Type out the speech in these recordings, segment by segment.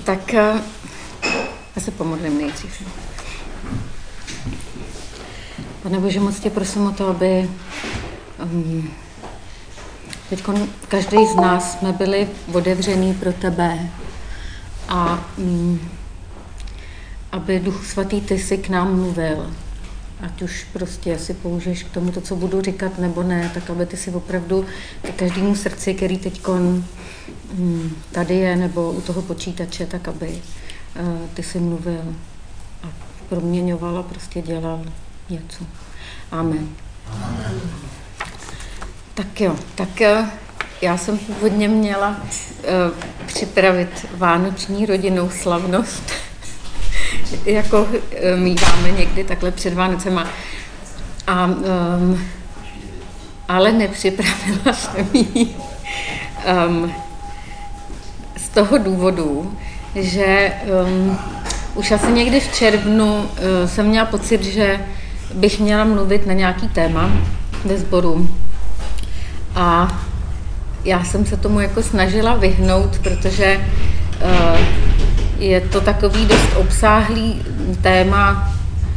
Tak já se pomodlím nejdřív. Pane Bože, moc tě prosím o to, aby teď každý z nás jsme byli otevřený pro tebe a aby Duch Svatý ty si k nám mluvil. Ať už prostě si použiješ k tomu to, co budu říkat, nebo ne, tak aby ty si opravdu každému srdci, který teď tady je, nebo u toho počítače, tak aby ty si mluvil a proměňoval a prostě dělal něco. Amen. Amen. Tak jo, já jsem původně měla připravit vánoční rodinnou slavnost, jako míváme někdy takhle před Vánocema. Ale nepřipravila jsem ji z toho důvodu, že už asi někdy v červnu jsem měla pocit, že bych měla mluvit na nějaký téma ve sboru. A já jsem se tomu jako snažila vyhnout, protože je to takový dost obsáhlý téma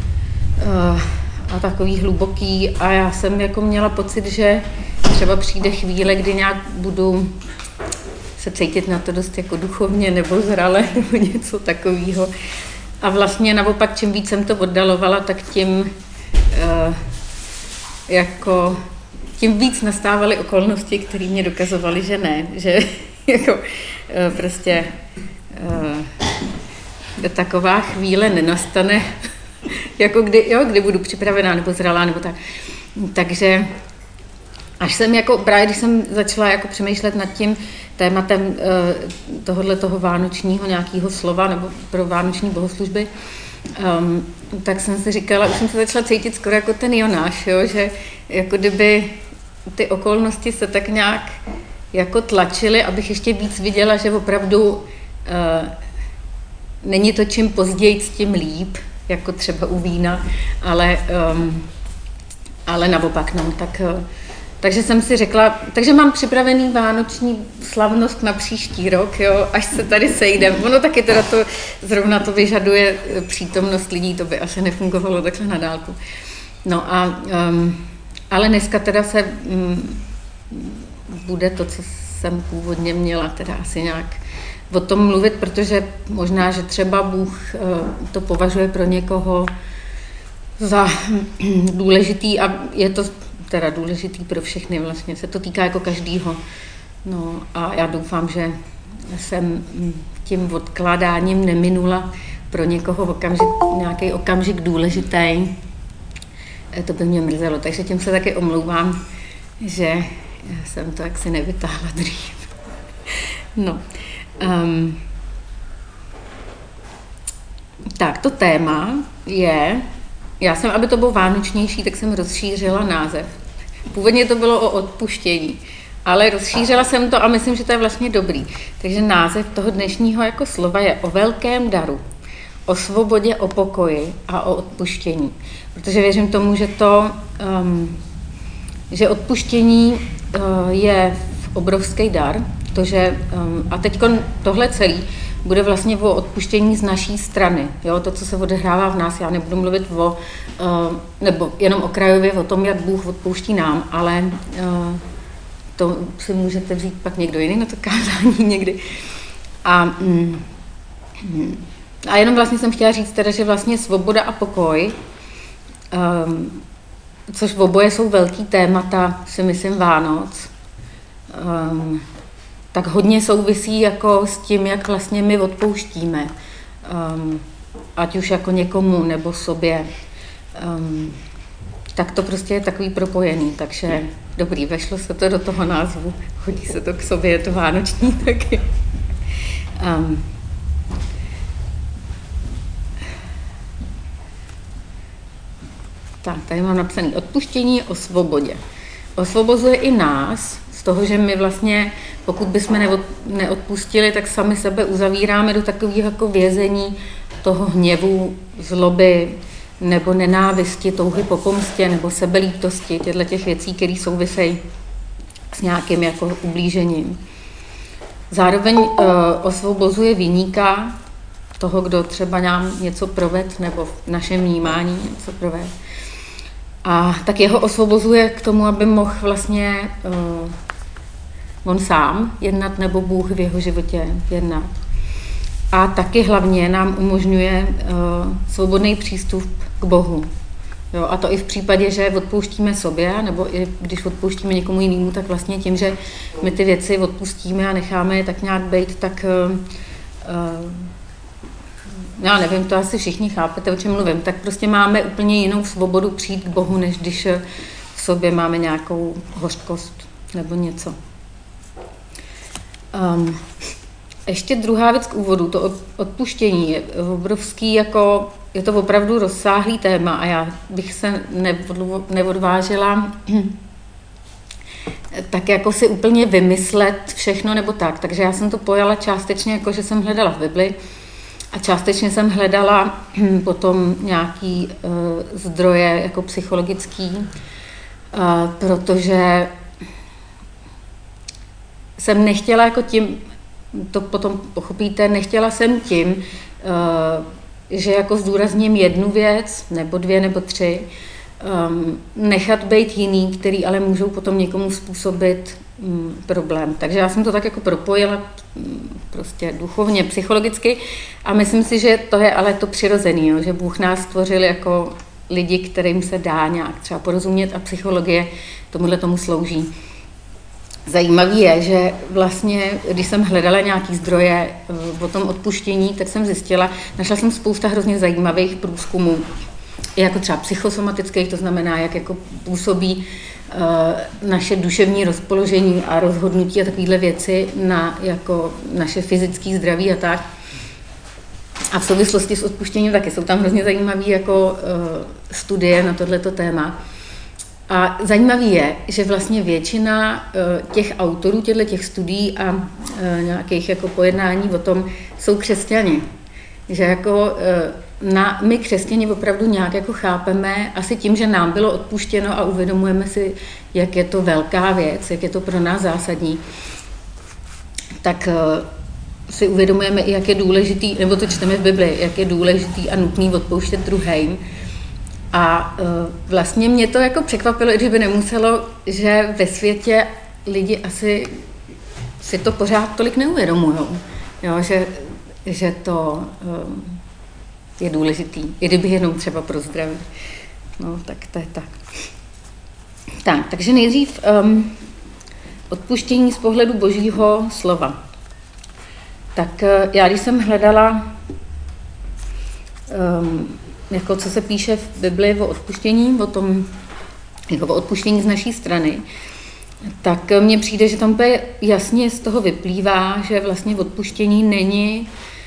a takový hluboký a já jsem jako měla pocit, že třeba přijde chvíle, kdy nějak budu se cítit na to dost jako duchovně nebo zrale nebo něco takového. A vlastně naopak, čím víc jsem to oddalovala, tak tím víc nastávaly okolnosti, které mě dokazovaly, že ne, že jako prostě taková chvíle nenastane, jako kdy budu připravená nebo zralá nebo tak. Takže až jsem právě když jsem začala jako přemýšlet nad tím tématem toho vánočního nějakého slova nebo pro vánoční bohoslužby, tak jsem si říkala, už jsem se začala cítit skoro jako ten Jonáš, jo, že jako kdyby ty okolnosti se tak nějak jako tlačily, abych ještě víc viděla, že opravdu není to čím později, tím líp, jako třeba u vína, ale naopak, no, takže jsem si řekla, takže mám připravený vánoční slavnost na příští rok, jo, až se tady sejdem. Ono taky teda zrovna to vyžaduje přítomnost lidí, to by asi nefungovalo takhle na dálku. No ale dneska teda se bude to, co jsem původně měla, teda asi nějak o tom mluvit, protože možná, že třeba Bůh to považuje pro někoho za důležitý a je to teda důležitý pro všechny, vlastně se to týká jako každýho. No a já doufám, že jsem tím odkládáním neminula pro někoho nějaký okamžik důležitý. To by mě mrzelo, takže tím se taky omlouvám, že jsem to jaksi nevytáhla dřív. No. Tak, to téma je, já jsem, aby to bylo vánočnější, tak jsem rozšířila název. Původně to bylo o odpuštění, ale rozšířila jsem to a myslím, že to je vlastně dobrý. Takže název toho dnešního jako slova je o velkém daru, o svobodě, o pokoji a o odpuštění. Protože věřím tomu, že odpuštění je obrovský dar, a teď tohle celý bude vlastně o odpuštění z naší strany. Jo? To, co se odehrává v nás, já nebudu mluvit nebo jenom okrajově o tom, jak Bůh odpouští nám, ale to si můžete vzít pak někdo jiný na to kázání někdy. A jenom vlastně jsem chtěla říct teda, že vlastně svoboda a pokoj, což oboje jsou velký témata, si myslím, Vánoc, tak hodně souvisí jako s tím, jak vlastně my odpouštíme, ať už jako někomu nebo sobě. Tak to prostě je takový propojený, takže dobrý, vešlo se to do toho názvu, hodí se to k sobě, je to vánoční taky. Tak, tady mám napsané odpuštění o svobodě. Osvobozuje i nás z toho, že my vlastně, pokud bychom neodpustili, tak sami sebe uzavíráme do takového jako vězení toho hněvu, zloby, nebo nenávisti, touhy po pomstě, nebo sebelítosti, těch věcí, které souvisejí s nějakým jako ublížením. Zároveň osvobozuje viníka, toho, kdo třeba nám něco proved, nebo v našem vnímání něco proved. A tak jeho osvobozuje k tomu, aby mohl vlastně on sám jednat, nebo Bůh v jeho životě jednat. A taky hlavně nám umožňuje svobodný přístup k Bohu. Jo, a to i v případě, že odpouštíme sobě, nebo i když odpouštíme někomu jinému, tak vlastně tím, že my ty věci odpustíme a necháme je tak nějak být, tak já nevím, to asi všichni chápete, o čem mluvím, tak prostě máme úplně jinou svobodu přijít k Bohu, než když v sobě máme nějakou hořkost nebo něco. Ještě druhá věc k úvodu, to odpuštění je obrovský, jako je to opravdu rozsáhlý téma a já bych se neodvážila tak jako si úplně vymyslet všechno nebo tak. Takže já jsem to pojala částečně jako, že jsem hledala v Bibli a částečně jsem hledala potom nějaký zdroje jako psychologický, protože jsem nechtěla jako tím, to potom pochopíte, nechtěla jsem tím, že jako zdůrazním jednu věc, nebo dvě, nebo tři, nechat být jiný, který ale můžou potom někomu způsobit problém. Takže já jsem to tak jako propojila prostě duchovně, psychologicky a myslím si, že to je ale to přirozený, jo, že Bůh nás stvořil jako lidi, kterým se dá nějak třeba porozumět a psychologie tomuhle tomu slouží. Zajímavý je, že vlastně, když jsem hledala nějaký zdroje o tom odpuštění, tak jsem zjistila, našla jsem spousta hrozně zajímavých průzkumů, jako třeba psychosomatických, to znamená, jak jako působí naše duševní rozpoložení a rozhodnutí a takovéhle věci na jako naše fyzické zdraví a tak. A v souvislosti s odpuštěním taky jsou tam hrozně zajímavé jako studie na tohleto téma. A zajímavý je, že vlastně většina těch autorů těch studií a nějakých jako pojednání o tom jsou křesťani. Že jako my křesťani opravdu nějak jako chápeme asi tím, že nám bylo odpuštěno a uvědomujeme si, jak je to velká věc, jak je to pro nás zásadní, tak si uvědomujeme i, jak je důležitý, nebo to čteme v Bibli, jak je důležitý a nutný odpouštět druhým. A vlastně mě to jako překvapilo, i když by nemuselo, že ve světě lidi asi si to pořád tolik neuvědomujou, jo, že to je důležitý, i kdyby jenom třeba pro zdraví. No, tak to je tak. Tak, takže nejdřív odpuštění z pohledu Božího slova. Tak já, když jsem hledala jako co se píše v Bibli o odpuštění, o tom, jako o odpuštění z naší strany, tak mně přijde, že tam jasně z toho vyplývá, že vlastně odpuštění není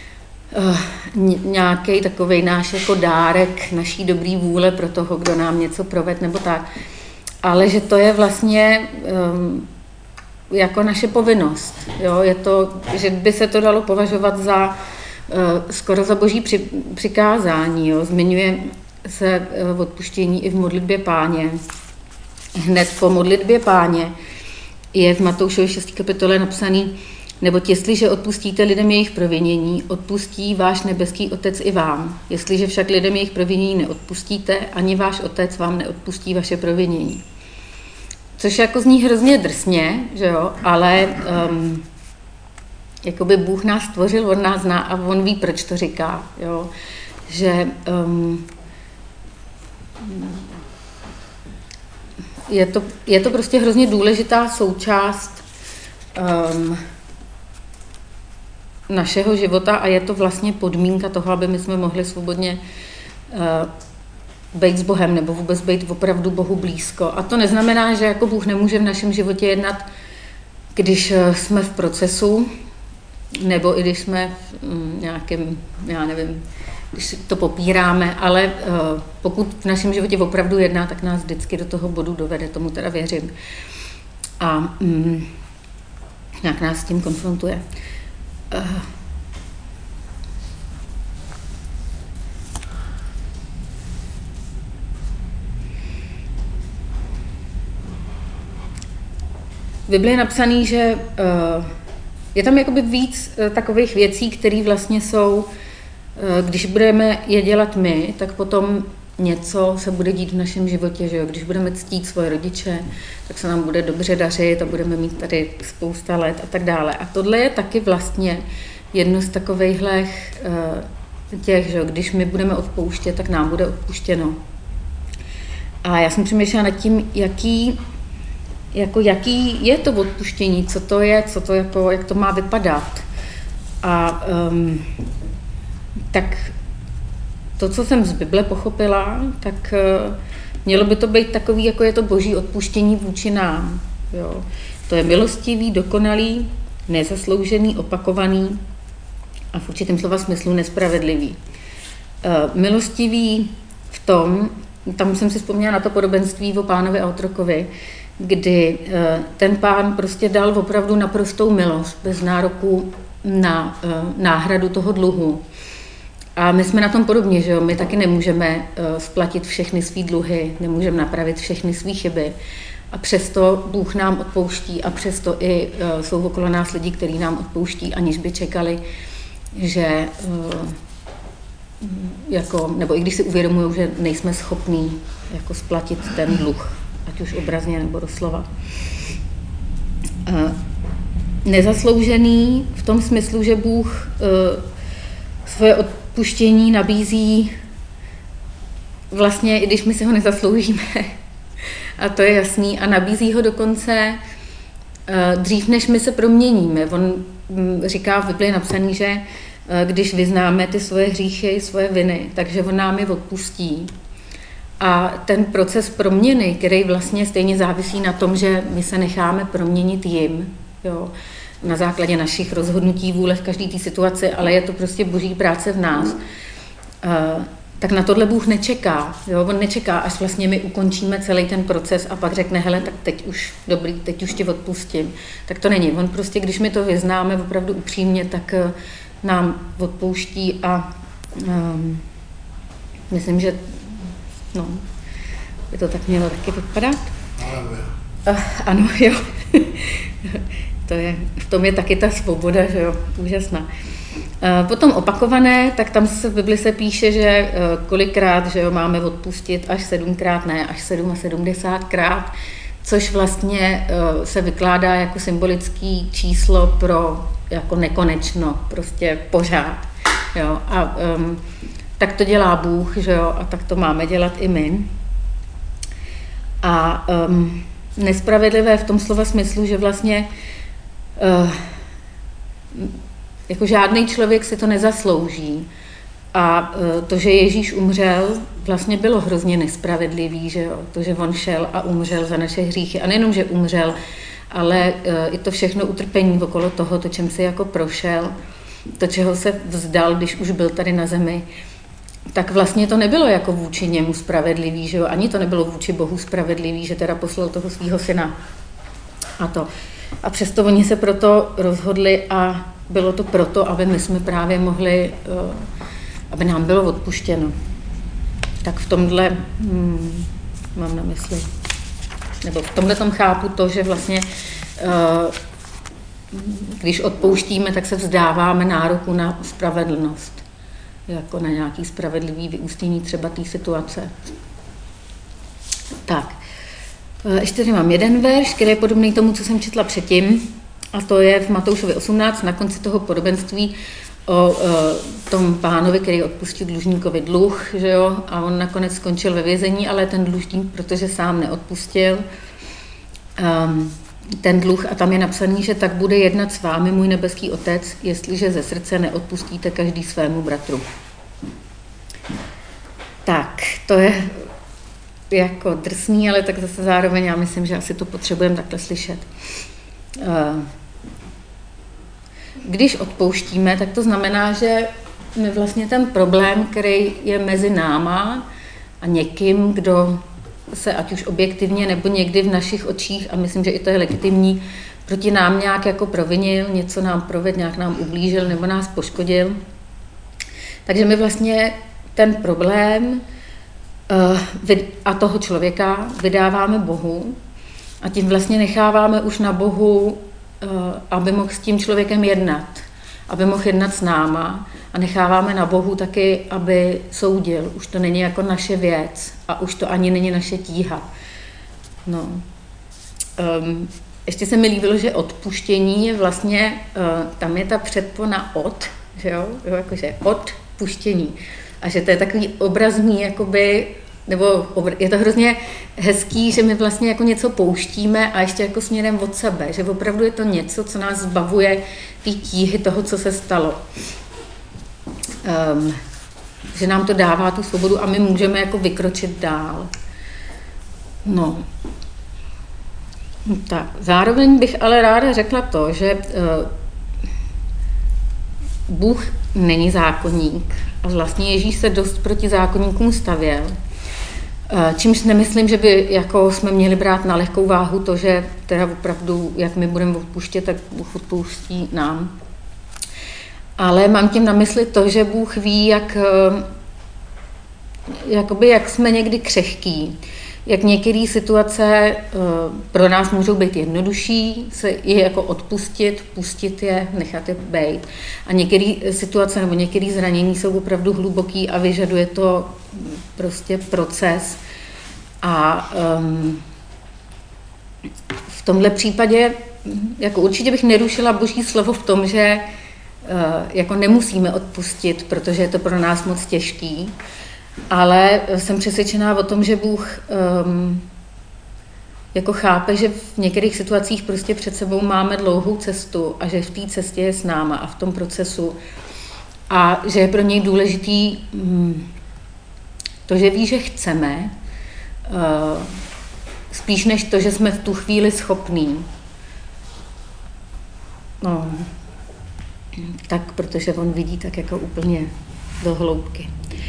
nějaký takovej náš jako dárek naší dobrý vůle pro toho, kdo nám něco proved nebo tak, ale že to je vlastně jako naše povinnost. Jo? Je to, že by se to dalo považovat za skoro za Boží přikázání. Jo. Zmiňuje se odpuštění i v modlitbě Páně. Hned po modlitbě Páně je v Matoušově 6. kapitole napsaný: neboť jestliže odpustíte lidem jejich provinění, odpustí váš nebeský Otec i vám. Jestliže však lidem jejich provinění neodpustíte, ani váš Otec vám neodpustí vaše provinění. Což jako zní hrozně drsně, že jo, ale jakoby Bůh nás stvořil, on nás zná a on ví, proč to říká. Jo? Že je to prostě hrozně důležitá součást našeho života a je to vlastně podmínka toho, aby my jsme mohli svobodně být s Bohem nebo vůbec být opravdu Bohu blízko. A to neznamená, že jako Bůh nemůže v našem životě jednat, když jsme v procesu, nebo i když jsme v nějakém, já nevím, když to popíráme, ale pokud v našem životě opravdu jedná, tak nás vždycky do toho bodu dovede, tomu teda věřím. A nějak nás s tím konfrontuje. V Biblii je napsaný, že je tam jakoby víc takových věcí, které vlastně jsou, když budeme je dělat my, tak potom něco se bude dít v našem životě, že jo? Když budeme ctít svoje rodiče, tak se nám bude dobře dařit a budeme mít tady spousta let a tak dále. A tohle je taky vlastně jedno z takovejhle těch, že jo? Když my budeme odpouštět, tak nám bude odpuštěno. A já jsem přemýšlela nad tím, jaký je to odpuštění, co to je, jak to má vypadat. A tak to, co jsem z Bible pochopila, tak mělo by to být takový, jako je to boží odpuštění vůči nám. Jo. To je milostivý, dokonalý, nezasloužený, opakovaný a v určitém slova smyslu nespravedlivý. Milostivý v tom, tam jsem si vzpomněla na to podobenství o pánovi a otrokovi, kdy ten pán prostě dal opravdu naprostou milost, bez nároku na náhradu toho dluhu. A my jsme na tom podobně, že jo? My taky nemůžeme splatit všechny svý dluhy, nemůžeme napravit všechny svý chyby. A přesto Bůh nám odpouští a přesto i jsou okolo nás lidi, kteří nám odpouští, aniž by čekali, že nebo i když si uvědomují, že nejsme schopní jako splatit ten dluh, ať už obrazně nebo doslova. Nezasloužený v tom smyslu, že Bůh svoje odpuštění nabízí vlastně, i když my si ho nezasloužíme. A to je jasný. A nabízí ho dokonce dřív, než my se proměníme. On říká v Biblii napsaný, že když vyznáme ty svoje hříchy, svoje viny, takže on nám je odpustí. A ten proces proměny, který vlastně stejně závisí na tom, že my se necháme proměnit jim, jo, na základě našich rozhodnutí, vůle v každé té situaci, ale je to prostě boží práce v nás, tak na tohle Bůh nečeká. Jo? On nečeká, až vlastně my ukončíme celý ten proces a pak řekne, hele, tak teď už tě odpustím. Tak to není. On prostě, když my to vyznáme opravdu upřímně, tak nám odpouští a myslím, že by to tak mělo taky vypadat. Ano, jo. V tom je taky ta svoboda, že jo, úžasná. Potom opakované, tak tam v Bibli se píše, že kolikrát, že jo, máme odpustit až 7krát, ne, až 77krát, což vlastně se vykládá jako symbolický číslo pro jako nekonečno, prostě pořád. Jo. A tak to dělá Bůh, že jo, a tak to máme dělat i my. A nespravedlivé v tom slova smyslu, že vlastně jako žádný člověk si to nezaslouží. A to, že Ježíš umřel, vlastně bylo hrozně nespravedlivý, že jo? To, že on šel a umřel za naše hříchy. A nejenom, že umřel, ale i to všechno utrpení okolo toho, to, čem si jako prošel, to, čeho se vzdal, když už byl tady na zemi, tak vlastně to nebylo jako vůči němu spravedlivý, že jo? Ani to nebylo vůči Bohu spravedlivý, že teda poslal toho svého syna. A přesto oni se proto rozhodli a bylo to proto, aby my jsme právě mohli, aby nám bylo odpuštěno. Tak v tomhle mám na mysli, nebo v tomhle tom chápu to, že vlastně když odpouštíme, tak se vzdáváme nároku na spravedlnost, jako na nějaký spravedlivý vyústění třeba té situace. Tak. Ještě tady mám jeden verš, který je podobný tomu, co jsem četla předtím, a to je v Matoušovi 18, na konci toho podobenství o tom pánovi, který odpustil dlužníkovi dluh, že jo, a on nakonec skončil ve vězení, ale ten dlužník, protože sám neodpustil ten dluh, a tam je napsaný, že tak bude jednat s vámi můj nebeský Otec, jestliže ze srdce neodpustíte každý svému bratru. Tak, to je jako drsný, ale tak zase zároveň já myslím, že asi to potřebujeme takhle slyšet. Když odpouštíme, tak to znamená, že my vlastně ten problém, který je mezi náma a někým, kdo se ať už objektivně nebo někdy v našich očích, a myslím, že i to je legitimní, proti nám nějak jako provinil, něco nám provedl, nějak nám ublížil nebo nás poškodil. Takže my vlastně ten problém a toho člověka vydáváme Bohu a tím vlastně necháváme už na Bohu aby mohl s tím člověkem jednat, aby mohl jednat s náma a necháváme na Bohu taky, aby soudil. Už to není jako naše věc a už to ani není naše tíha. No. Ještě se mi líbilo, že odpuštění je vlastně, tam je ta předpona od, že jo, jakože odpuštění. A že to je takový obrazný, jakoby, nebo je to hrozně hezký, že my vlastně jako něco pouštíme a ještě jako směrem od sebe, že opravdu je to něco, co nás zbavuje té tíhy toho, co se stalo. Že nám to dává tu svobodu a my můžeme jako vykročit dál. No. Tak, zároveň bych ale ráda řekla to, že Bůh není zákonník a vlastně Ježíš se dost proti zákonníkům stavěl. Čímž nemyslím, že by jako jsme měli brát na lehkou váhu to, že teda opravdu, jak my budeme odpuštět, tak Bůh odpustí nám. Ale mám tím na mysli to, že Bůh ví, jak jsme někdy křehký, jak některé situace pro nás můžou být jednodušší, se je jako odpustit, pustit je, nechat je být. A některé situace nebo některé zranění jsou opravdu hluboký a vyžaduje to prostě proces. A v tomhle případě jako určitě bych nerušila Boží slovo v tom, že jako nemusíme odpustit, protože je to pro nás moc těžký. Ale jsem přesvědčená o tom, že Bůh jako chápe, že v některých situacích prostě před sebou máme dlouhou cestu a že v té cestě je s náma a v tom procesu. A že je pro něj důležitý to, že ví, že chceme, spíš než to, že jsme v tu chvíli schopní. No, tak protože on vidí tak jako úplně do hloubky.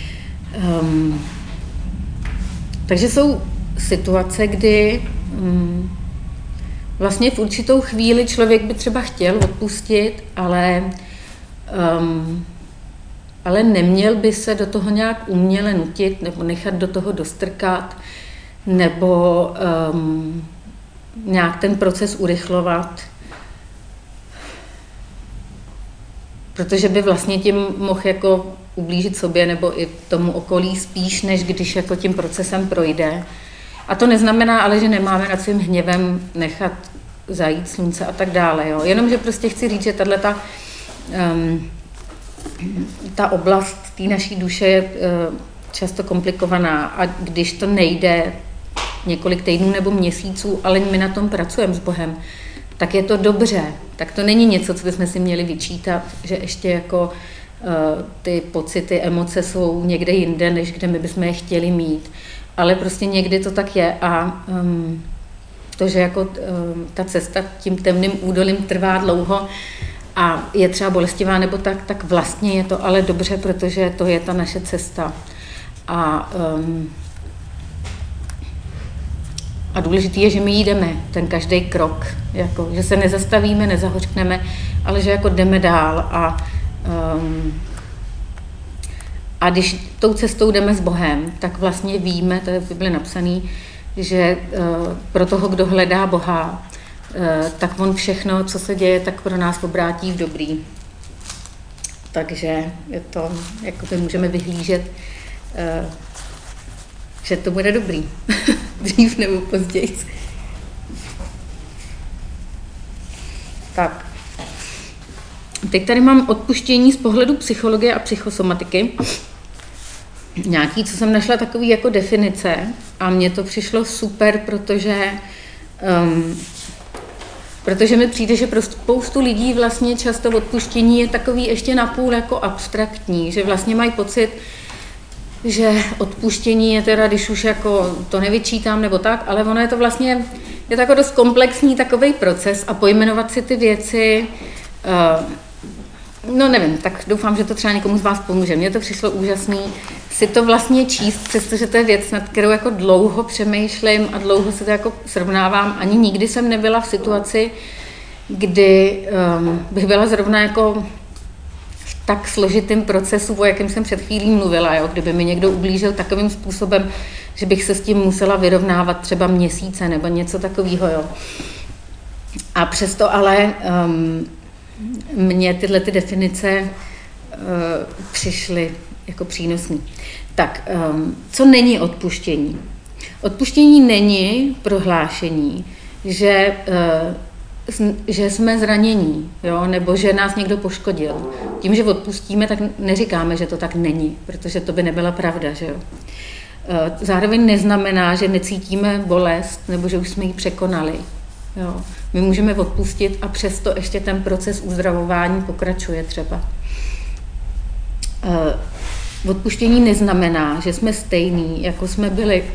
Takže jsou situace, kdy vlastně v určitou chvíli člověk by třeba chtěl odpustit, ale neměl by se do toho nějak uměle nutit nebo nechat do toho dostrkat nebo nějak ten proces urychlovat, protože by vlastně tím mohl jako ublížit sobě nebo i tomu okolí spíš, než když jako tím procesem projde. A to neznamená ale, že nemáme nad svým hněvem nechat zajít slunce a tak dále. Jo. Jenomže prostě chci říct, že ta oblast té naší duše je často komplikovaná a když to nejde několik týdnů nebo měsíců, ale my na tom pracujeme s Bohem, tak je to dobře. Tak to není něco, co bychom si měli vyčítat, že ještě jako ty pocity, emoce jsou někde jinde, než kde my bychom je chtěli mít. Ale prostě někdy to tak je a to, že jako ta cesta tím temným údolím trvá dlouho a je třeba bolestivá nebo tak vlastně je to ale dobře, protože to je ta naše cesta. A důležitý je, že my jdeme ten každý krok, jako, že se nezastavíme, nezahořkneme, ale že jako jdeme dál a když tou cestou jdeme s Bohem, tak vlastně víme, to je v Bibli napsaný, že pro toho, kdo hledá Boha, tak on všechno, co se děje, tak pro nás obrátí v dobrý. Takže je to, jako my můžeme vyhlížet, že to bude dobrý. Dřív nebo později. Tak. Teď tady mám odpuštění z pohledu psychologie a psychosomatiky. Nějaký, co jsem našla takový jako definice a mně to přišlo super, protože mi přijde, že pro spoustu lidí vlastně často odpuštění je takový ještě napůl jako abstraktní, že vlastně mají pocit, že odpuštění je teda, když už jako to nevyčítám nebo tak, ale ono je to vlastně, je to jako dost komplexní takovej proces a pojmenovat si ty věci, no nevím, tak doufám, že to třeba někomu z vás pomůže. Mně to přišlo úžasný si to vlastně číst, přestože to je věc, nad kterou jako dlouho přemýšlím a dlouho se to jako srovnávám. Ani nikdy jsem nebyla v situaci, kdy bych byla zrovna jako v tak složitým procesu, o jakém jsem před chvílí mluvila, jo? Kdyby mi někdo ublížil takovým způsobem, že bych se s tím musela vyrovnávat třeba měsíce nebo něco takového. Jo? A přesto ale mně tyhle ty definice přišly jako přínosný. Tak, co není odpuštění? Odpuštění není prohlášení, že jsme zranění, jo? Nebo že nás někdo poškodil. Tím, že odpustíme, tak neříkáme, že to tak není, protože to by nebyla pravda. Že jo? Zároveň neznamená, že necítíme bolest nebo že už jsme ji překonali. Jo? My můžeme odpustit a přesto ještě ten proces uzdravování pokračuje třeba. Odpuštění neznamená, že jsme stejní, jako jsme byli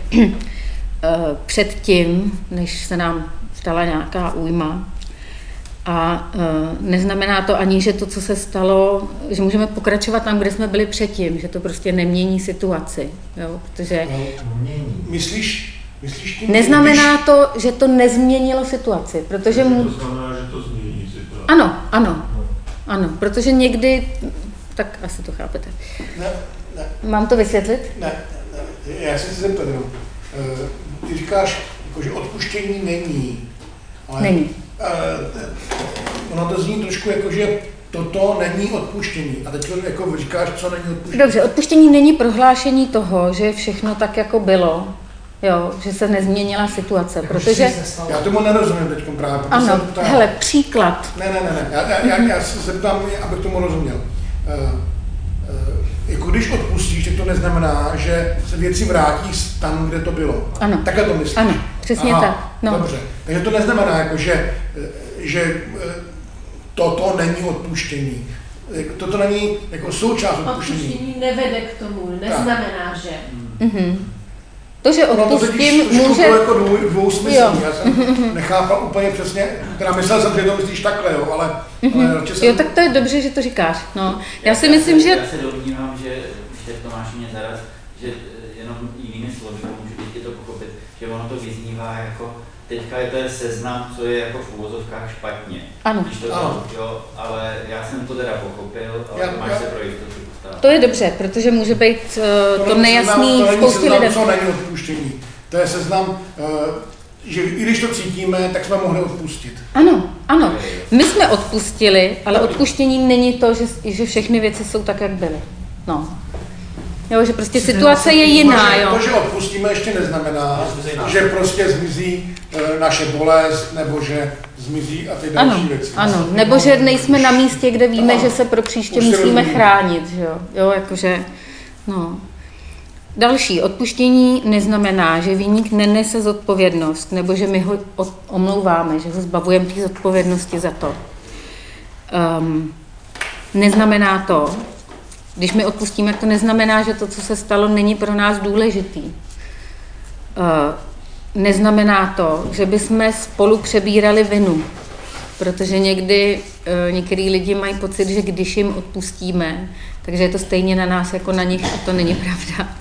předtím, než se nám stala nějaká újma. A neznamená to ani, že to, co se stalo, že můžeme pokračovat tam, kde jsme byli předtím, že to prostě nemění situaci. Jo? Protože Myslíš tím, neznamená to, že to nezměnilo situaci, protože to znamená, že to změní situaci. Ano, protože někdy, tak asi to chápete. Ne. Mám to vysvětlit? Ne. Já se chci zeptat, ty říkáš, jako, že odpuštění není. Ale, není. Ono to zní trošku jako, že toto není odpuštění. A teď jako říkáš, co není odpuštění. Dobře, odpuštění není prohlášení toho, že všechno tak, jako bylo. Jo, že se nezměnila situace, protože... Já tomu nerozumím teď právě. Ano, hele, příklad. Ne. Já se zeptám, abych tomu rozuměl. Jako když odpustíš, tak to neznamená, že se věci vrátí tam, kde to bylo. Ano. Takhle to myslíš? Ano, přesně tak. No. Dobře. Takže to neznamená, jako, že toto není odpuštění. Toto není jako součást odpuštění. Odpuštění nevede k tomu, neznamená, že. To, že odpustím, může... To jako dvousmyslný. Já jsem nechápal úplně přesně, teda myslel jsem, že to myslíš takhle, jo, ale Jo, tak to je dobře, že to říkáš. No. Já si myslím, že... Já se domnívám, že už teď Tomáš mě zaraz, že jenom jinými slovy, můžu teď to pochopit, že ono to vyznívá jako, teďka je to seznam, co je jako v uvozovkách špatně. Ano. Když to jo, ale já jsem to teda pochopil, ale máš se pro jistotu postavit. To je dobře, protože může být to nejasný spoustě lidem. To není odpuštění. To je seznam, že i když to cítíme, tak jsme mohli odpustit. Ano. My jsme odpustili, ale odpuštění není to, že všechny věci jsou tak, jak byly. No. Jo, že prostě situace je jiná, jo. To, že odpustíme, ještě neznamená, že prostě zmizí naše bolest, nebo že zmizí a ty další věci. Ano, nebo že nejsme na místě, kde víme, že se pro příště musíme chránit, že jo. Jo, jakože, no. Další, odpuštění neznamená, že viník nenese zodpovědnost, nebo že my ho omlouváme, že ho zbavujeme té zodpovědnosti za to. Neznamená to, když my odpustíme, to neznamená, že to, co se stalo, není pro nás důležitý. Neznamená to, že bychom spolu přebírali vinu, protože některý lidi mají pocit, že když jim odpustíme, takže je to stejně na nás jako na nich a to není pravda.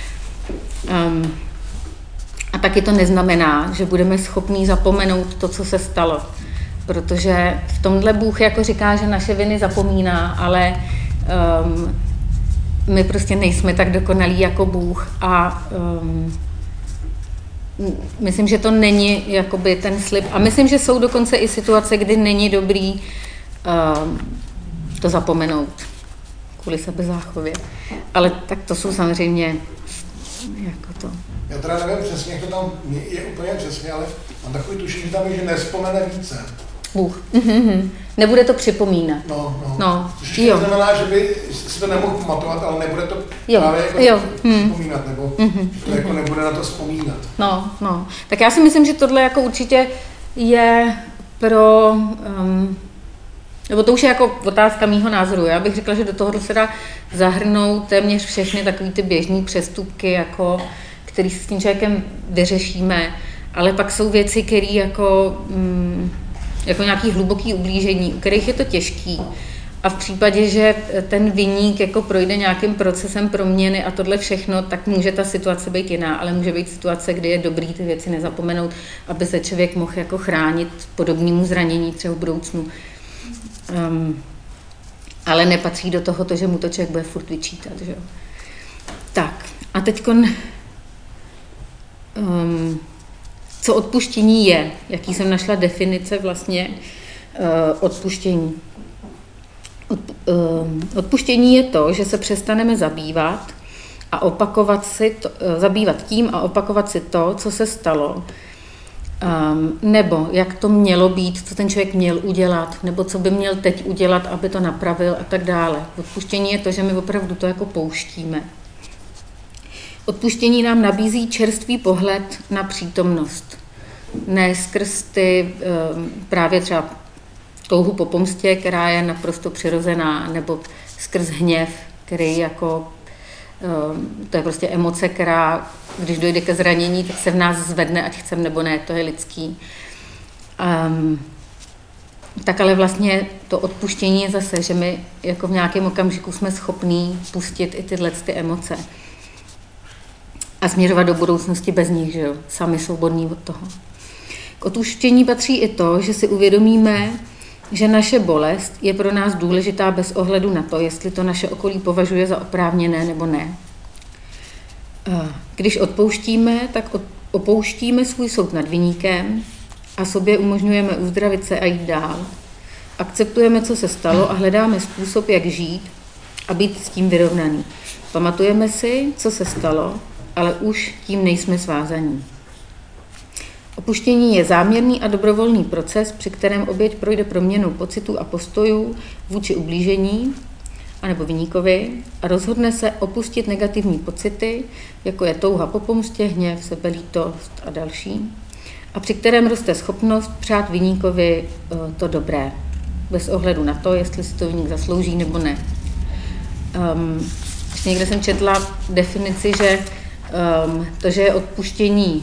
A taky to neznamená, že budeme schopní zapomenout to, co se stalo, protože v tomhle Bůh jako říká, že naše viny zapomíná, ale my prostě nejsme tak dokonalí jako Bůh a myslím, že to není jakoby ten slib. A myslím, že jsou dokonce i situace, kdy není dobrý to zapomenout kvůli sebezáchově. Ale tak to jsou samozřejmě jako to. Já teda nevím přesně, jak to tam je úplně přesně, ale mám takový tušení, že tam je, že nevzpomene více. Bůh. Nebude to připomínat. No. Což to znamená, že by si to nemohl pamatovat, ale nebude to právě jako připomínat, nebo to jako nebude na to vzpomínat. No. Tak já si myslím, že tohle jako určitě je pro... nebo to už je jako otázka mýho názoru. Já bych řekla, že do toho se dá zahrnout téměř všechny takový ty běžný přestupky, jako, který s tím člověkem vyřešíme, ale pak jsou věci, které jako nějaký hluboký ublížení, u kterých je to těžký. A v případě, že ten viník jako projde nějakým procesem proměny a tohle všechno, tak může ta situace být jiná, ale může být situace, kdy je dobrý ty věci nezapomenout, aby se člověk mohl jako chránit podobnému zranění třeba v budoucnu. Ale nepatří do toho to, že mu to člověk bude furt vyčítat. Že? Tak, a teďkon co odpuštění je, jaký jsem našla definice vlastně odpuštění. Odpuštění je to, že se přestaneme zabývat tím a opakovat si to, co se stalo, nebo jak to mělo být, co ten člověk měl udělat, nebo co by měl teď udělat, aby to napravil a tak dále. Odpuštění je to, že my opravdu to jako pouštíme. Odpuštění nám nabízí čerstvý pohled na přítomnost. Ne skrz ty právě třeba touhu po pomstě, která je naprosto přirozená, nebo skrz hněv, který jako, to je prostě emoce, která, když dojde ke zranění, tak se v nás zvedne, ať chcem nebo ne, to je lidský. Tak ale vlastně to odpuštění je zase, že my jako v nějakém okamžiku jsme schopní pustit i tyhle ty emoce a směřovat do budoucnosti bez nich, že jo, sami svobodní od toho. K odpuštění patří i to, že si uvědomíme, že naše bolest je pro nás důležitá bez ohledu na to, jestli to naše okolí považuje za oprávněné nebo ne. Když odpouštíme, tak opouštíme svůj soud nad viníkem a sobě umožňujeme uzdravit se a jít dál. Akceptujeme, co se stalo a hledáme způsob, jak žít a být s tím vyrovnaný. Pamatujeme si, co se stalo, ale už tím nejsme svázaní. Opuštění je záměrný a dobrovolný proces, při kterém oběť projde proměnou pocitů a postojů vůči ublížení anebo viníkovi a rozhodne se opustit negativní pocity, jako je touha po pomstě, hněv, sebelítost a další, a při kterém roste schopnost přát viníkovi to dobré, bez ohledu na to, jestli si to viník zaslouží nebo ne. Někde jsem četla definici, že to, že je odpuštění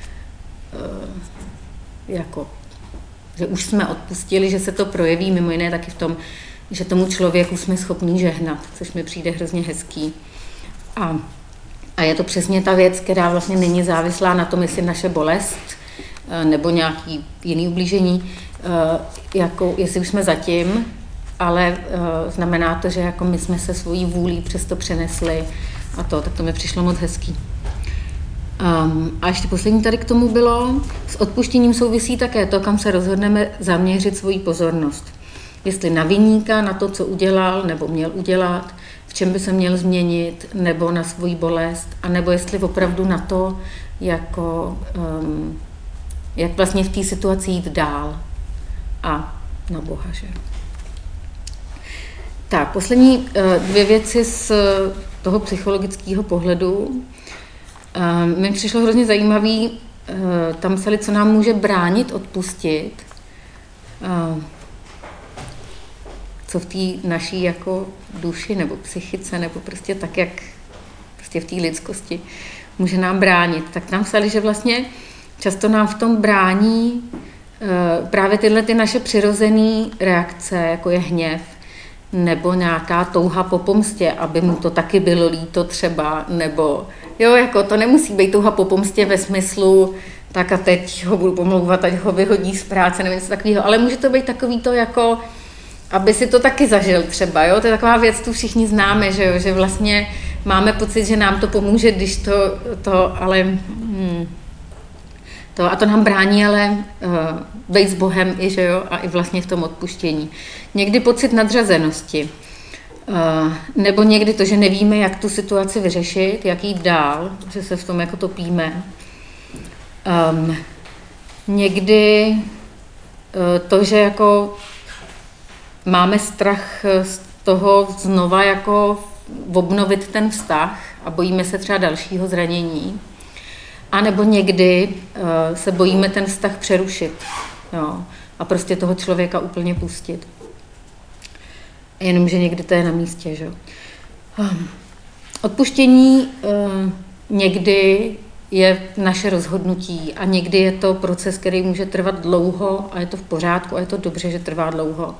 jako, že už jsme odpustili, že se to projeví mimo jiné taky v tom, že tomu člověku jsme schopní žehnat, což mi přijde hrozně hezký. A je to přesně ta věc, která vlastně není závislá na tom, jestli naše bolest nebo nějaký jiný ublížení, jako, jestli už jsme zatím, ale znamená to, že jako my jsme se svojí vůlí přesto přenesli a to, tak to mi přišlo moc hezký. A ještě poslední tady k tomu bylo, s odpuštěním souvisí také to, kam se rozhodneme zaměřit svoji pozornost. Jestli na viníka, na to, co udělal nebo měl udělat, v čem by se měl změnit, nebo na svoji bolest, anebo jestli opravdu na to, jako, jak vlastně v té situaci jít dál a na Boha, že? Tak, poslední dvě věci z toho psychologického pohledu. Mi přišlo hrozně zajímavý, tam psali, co nám může bránit odpustit, co v té naší jako duši nebo psychice, nebo prostě tak, jak prostě v té lidskosti může nám bránit. Tak tam psali, že vlastně často nám v tom brání právě tyhle ty naše přirozené reakce, jako je hněv, nebo nějaká touha po pomstě, aby mu to taky bylo líto třeba, nebo jo, jako to nemusí být touha po pomstě ve smyslu, tak a teď ho budu pomlouvat, ať ho vyhodí z práce, nevím, co takového, ale může to být takový to jako, aby si to taky zažil třeba, jo, to je taková věc, tu všichni známe, že jo, že vlastně máme pocit, že nám to pomůže, když ale a to nám brání, ale být s Bohem i, že jo, a i vlastně v tom odpuštění. Někdy pocit nadřazenosti, nebo někdy to, že nevíme, jak tu situaci vyřešit, jak jít dál, že se v tom jako topíme. Někdy to, že jako máme strach z toho znova jako obnovit ten vztah a bojíme se třeba dalšího zranění. A nebo někdy se bojíme ten vztah přerušit, jo, a prostě toho člověka úplně pustit. Jenomže někdy to je na místě, že jo. Odpuštění někdy je naše rozhodnutí a někdy je to proces, který může trvat dlouho a je to v pořádku a je to dobře, že trvá dlouho.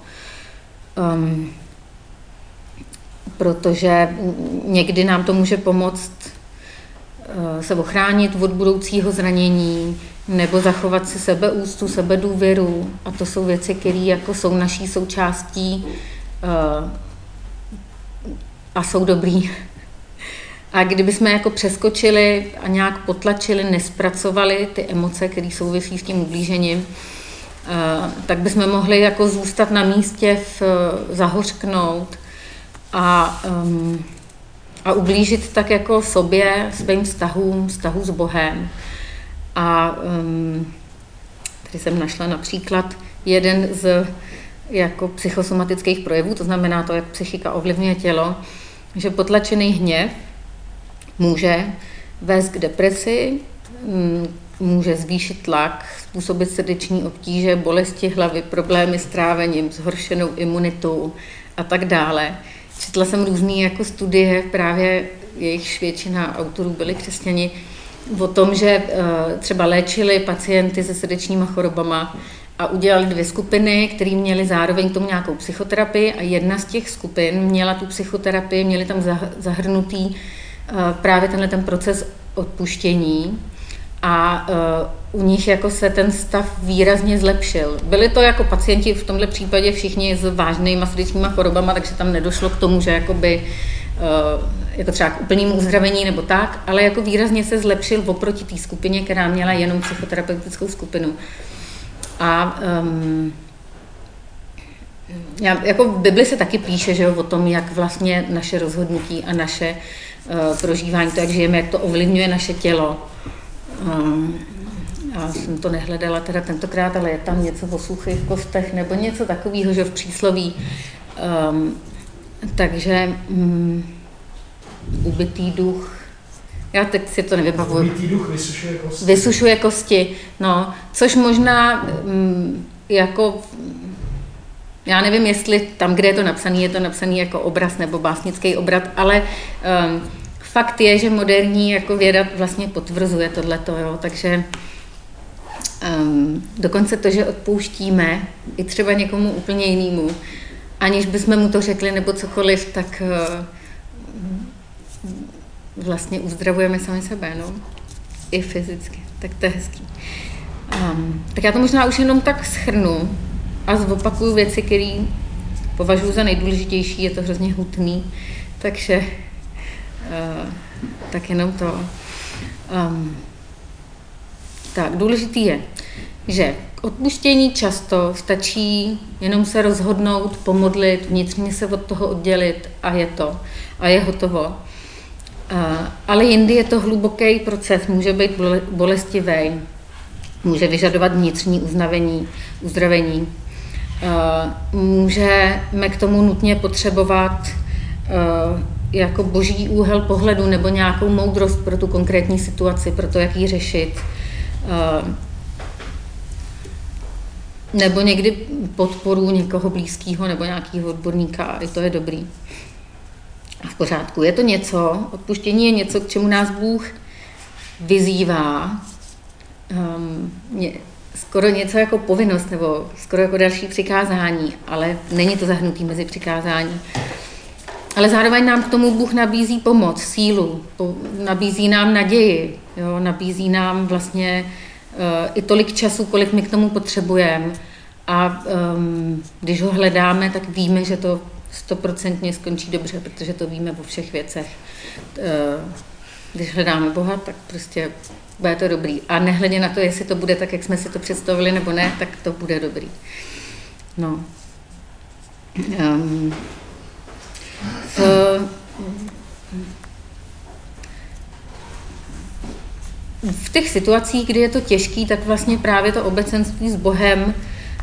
Protože někdy nám to může pomoct se ochránit od budoucího zranění nebo zachovat si sebeúctu, sebedůvěru, a to jsou věci, které jako jsou naší součástí a jsou dobrý. A kdyby jsme jako přeskočili a nějak potlačili, nespracovali ty emoce, které souvisí s tím ublížením, tak bychom mohli jako zůstat na místě, zahořknout a ublížit tak jako sobě, svým vztahu s Bohem. A tady jsem našla například jeden z jako psychosomatických projevů, to znamená to, jak psychika ovlivňuje tělo, že potlačený hněv může vést k depresi, může zvýšit tlak, způsobit srdeční obtíže, bolesti hlavy, problémy s trávením, zhoršenou imunitou a tak dále. Četla jsem různé jako studie, právě jejich většina autorů byli křesťani, o tom, že třeba léčili pacienty se srdečníma chorobama a udělali 2 skupiny, které měly zároveň k tomu nějakou psychoterapii a jedna z těch skupin měla tu psychoterapii, měli tam zahrnutý právě ten proces odpuštění a u nich jako se ten stav výrazně zlepšil. Byli to jako pacienti v tomhle případě všichni s vážnýma srdečníma chorobama, takže tam nedošlo k tomu, že jakoby, jako třeba k úplnému uzdravení nebo tak, ale jako výrazně se zlepšil oproti té skupině, která měla jenom psychoterapeutickou skupinu. A jako v Bibli se taky píše, že jo, o tom, jak vlastně naše rozhodnutí a naše prožívání, to, jak žijeme, jak to ovlivňuje naše tělo. Já jsem to nehledala teda tentokrát, ale je tam něco o suchých kostech nebo něco takového, že v přísloví. Takže ubitý duch, já teď si to nevybavuju. Ubitý duch vysušuje kosti. Vysušuje kosti, no, což možná jako, já nevím, jestli tam, kde je to napsaný jako obraz nebo básnický obrat, ale fakt je, že moderní jako věda vlastně potvrzuje tohleto, jo, takže dokonce to, že odpouštíme i třeba někomu úplně jinému, aniž bychom mu to řekli nebo cokoliv, tak vlastně uzdravujeme sami sebe, no, i fyzicky, tak to je hezký. Tak já to možná už jenom tak shrnu a zopakuju věci, které považuji za nejdůležitější, je to hrozně hutný, takže tak jenom to. Tak, důležitý je, že k odpuštění často stačí jenom se rozhodnout, pomodlit, vnitřně se od toho oddělit a je to. A je hotovo. Ale jindy je to hluboký proces, může být bolestivý, může vyžadovat vnitřní uzdravení. Můžeme k tomu nutně potřebovat jako boží úhel pohledu nebo nějakou moudrost pro tu konkrétní situaci, pro to, jak ji řešit. Nebo někdy podporu někoho blízkého nebo nějakého odborníka, a i to je dobrý. A v pořádku. Je to něco, odpuštění je něco, k čemu nás Bůh vyzývá. Skoro něco jako povinnost nebo skoro jako další přikázání, ale není to zahrnutý mezi přikázání. Ale zároveň nám k tomu Bůh nabízí pomoc, sílu, nabízí nám naději, jo, nabízí nám vlastně i tolik času, kolik my k tomu potřebujeme. A když ho hledáme, tak víme, že to 100% skončí dobře, protože to víme o všech věcech. Když hledáme Boha, tak prostě bude to dobrý. A nehledě na to, jestli to bude tak, jak jsme si to představili, nebo ne, tak to bude dobrý. No. V těch situacích, kdy je to těžký, tak vlastně právě to obecenství s Bohem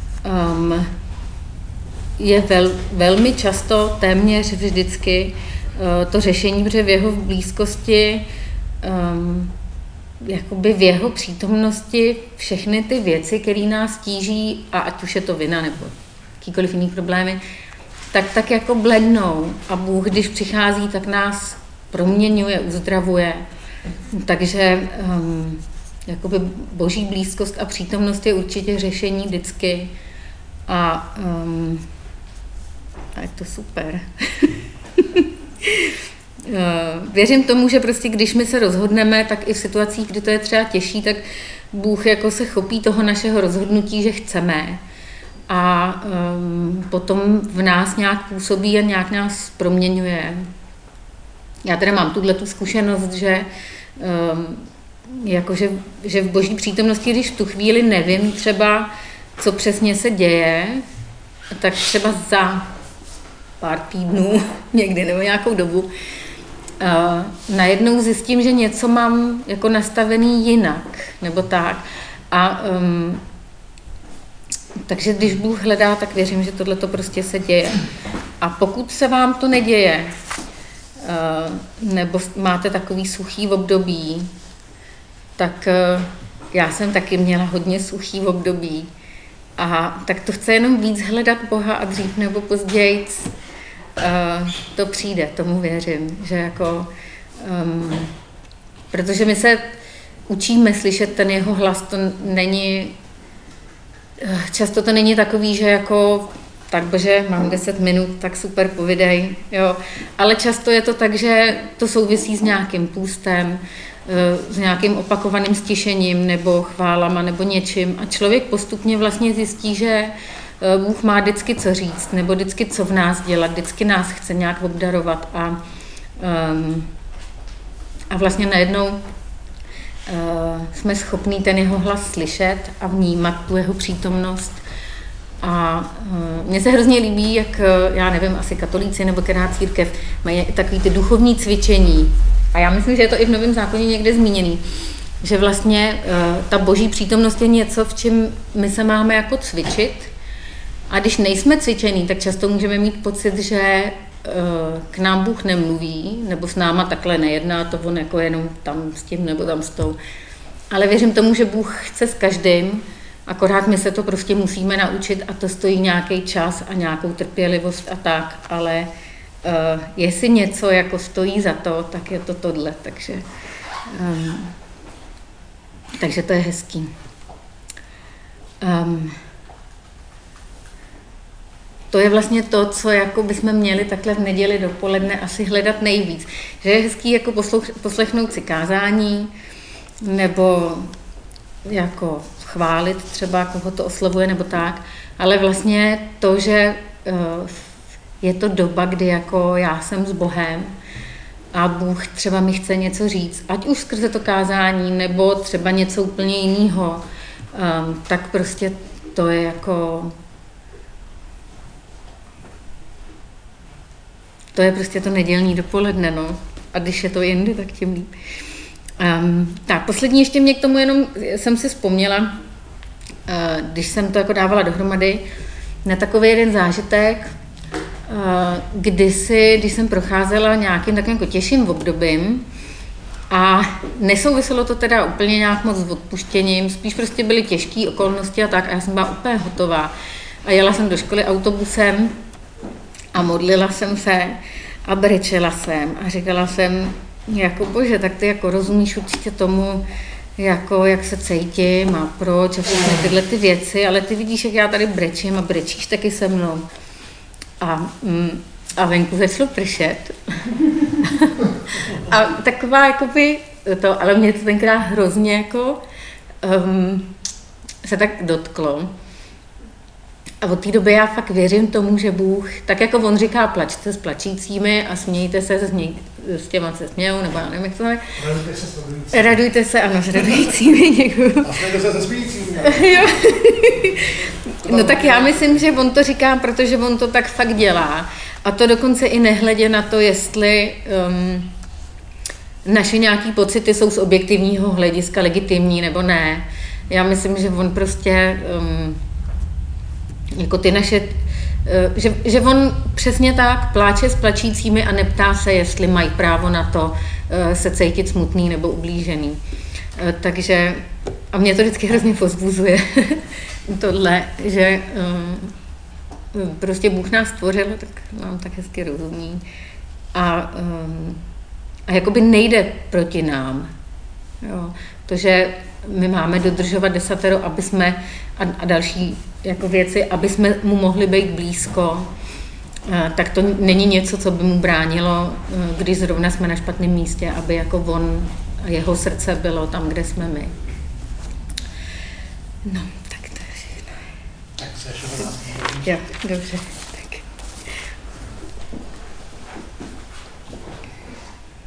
je velmi často, téměř vždycky to řešení, protože v jeho blízkosti, jakoby v jeho přítomnosti všechny ty věci, které nás tíží, a ať už je to vina nebo jakýkoliv jiný problémy, tak jako blednou. A Bůh, když přichází, tak nás proměňuje, uzdravuje. Takže jakoby boží blízkost a přítomnost je určitě řešení vždycky. A je to super. Věřím tomu, že prostě když my se rozhodneme, tak i v situacích, kdy to je třeba těžší, tak Bůh jako se chopí toho našeho rozhodnutí, že chceme. A potom v nás nějak působí a nějak nás proměňuje. já teda mám tu zkušenost, že jakože, že v boží přítomnosti, když v tu chvíli nevím třeba, co přesně se děje, tak třeba za pár týdnů někdy nebo nějakou dobu najednou zjistím, že něco mám jako nastavený jinak, nebo tak. A takže když Bůh hledá, tak věřím, že tohle to prostě se děje. A pokud se vám to neděje, nebo máte takový suchý období, tak já jsem taky měla hodně suchý období. A tak to chce jenom víc hledat Boha a dřív nebo později to přijde, tomu věřím, že jako, protože my se učíme slyšet ten jeho hlas, to není, často to není takový, že jako, tak bože, mám 10 minut, tak super, povidej, jo, ale často je to tak, že to souvisí s nějakým půstem, s nějakým opakovaným stišením nebo chválama nebo něčím a člověk postupně vlastně zjistí, že Bůh má vždycky co říct nebo vždycky co v nás dělat, vždycky nás chce nějak obdarovat a vlastně najednou jsme schopní ten jeho hlas slyšet a vnímat tu jeho přítomnost. A mně se hrozně líbí, jak, já nevím, asi katolíci nebo která církev mají takový ty duchovní cvičení. A já myslím, že je to i v Novém zákoně někde zmíněný, že vlastně ta boží přítomnost je něco, v čem my se máme jako cvičit. A když nejsme cvičení, tak často můžeme mít pocit, že k nám Bůh nemluví, nebo s náma takhle nejedná, to on jako jenom tam s tím nebo tam s tou. Ale věřím tomu, že Bůh chce s každým, akorát my se to prostě musíme naučit a to stojí nějaký čas a nějakou trpělivost a tak, ale jestli něco jako stojí za to, tak je to tohle, takže to je hezký. To je vlastně to, co jako bychom měli takhle v neděli dopoledne asi hledat nejvíc. Že je hezký jako poslechnout si kázání, nebo jako chválit třeba, koho to oslovuje, nebo tak, ale vlastně to, že je to doba, kdy jako já jsem s Bohem a Bůh třeba mi chce něco říct, ať už skrze to kázání, nebo třeba něco úplně jiného, tak prostě to je jako... To je prostě to nedělní dopoledne, no. A když je to jindy, tak tím líp. Tak, poslední ještě mě k tomu jenom jsem si vzpomněla, když jsem to jako dávala dohromady, na takový jeden zážitek, když jsem procházela nějakým takovým jako těžším obdobím a nesouviselo to teda úplně nějak moc s odpuštěním, spíš prostě byly těžké okolnosti a tak a já jsem byla úplně hotová. A jela jsem do školy autobusem a modlila jsem se a brečela jsem a říkala jsem, jako bože, tak ty jako rozumíš určitě tomu, jako jak se cítím a proč a všechny tyhle ty věci, ale ty vidíš, jak já tady brečím a brečíš taky se mnou. A venku začalo pršet. A taková jakoby to, ale mě to tenkrát hrozně jako se tak dotklo. A od té doby já fakt věřím tomu, že Bůh, tak jako on říká, plačte s plačícími a smějte se s těma se smějou, nebo já nevím, jak to je. Radujte se, ano, s radujícími, děkuju. A smějte se spíjícími. Jo. No tak já myslím, že on to říká, protože on to tak fakt dělá. A to dokonce i nehledě na to, jestli naše nějaký pocity jsou z objektivního hlediska legitimní nebo ne. Já myslím, že on prostě... jako ty naše, že on přesně tak pláče s plačícími a neptá se, jestli mají právo na to se cítit smutný nebo ublížený. Takže, a mě to vždycky hrozně povzbuzuje tohle, že prostě Bůh nás stvořil, tak nám tak hezky rozumí a jakoby nejde proti nám. Jo. To, že my máme dodržovat desatero, aby jsme, a další jako věci, aby jsme mu mohli být blízko, tak to není něco, co by mu bránilo, když zrovna jsme na špatném místě, aby jako on a jeho srdce bylo tam, kde jsme my. No, tak to je všechno. Tak se ještě vás. Jo, dobře. Tak.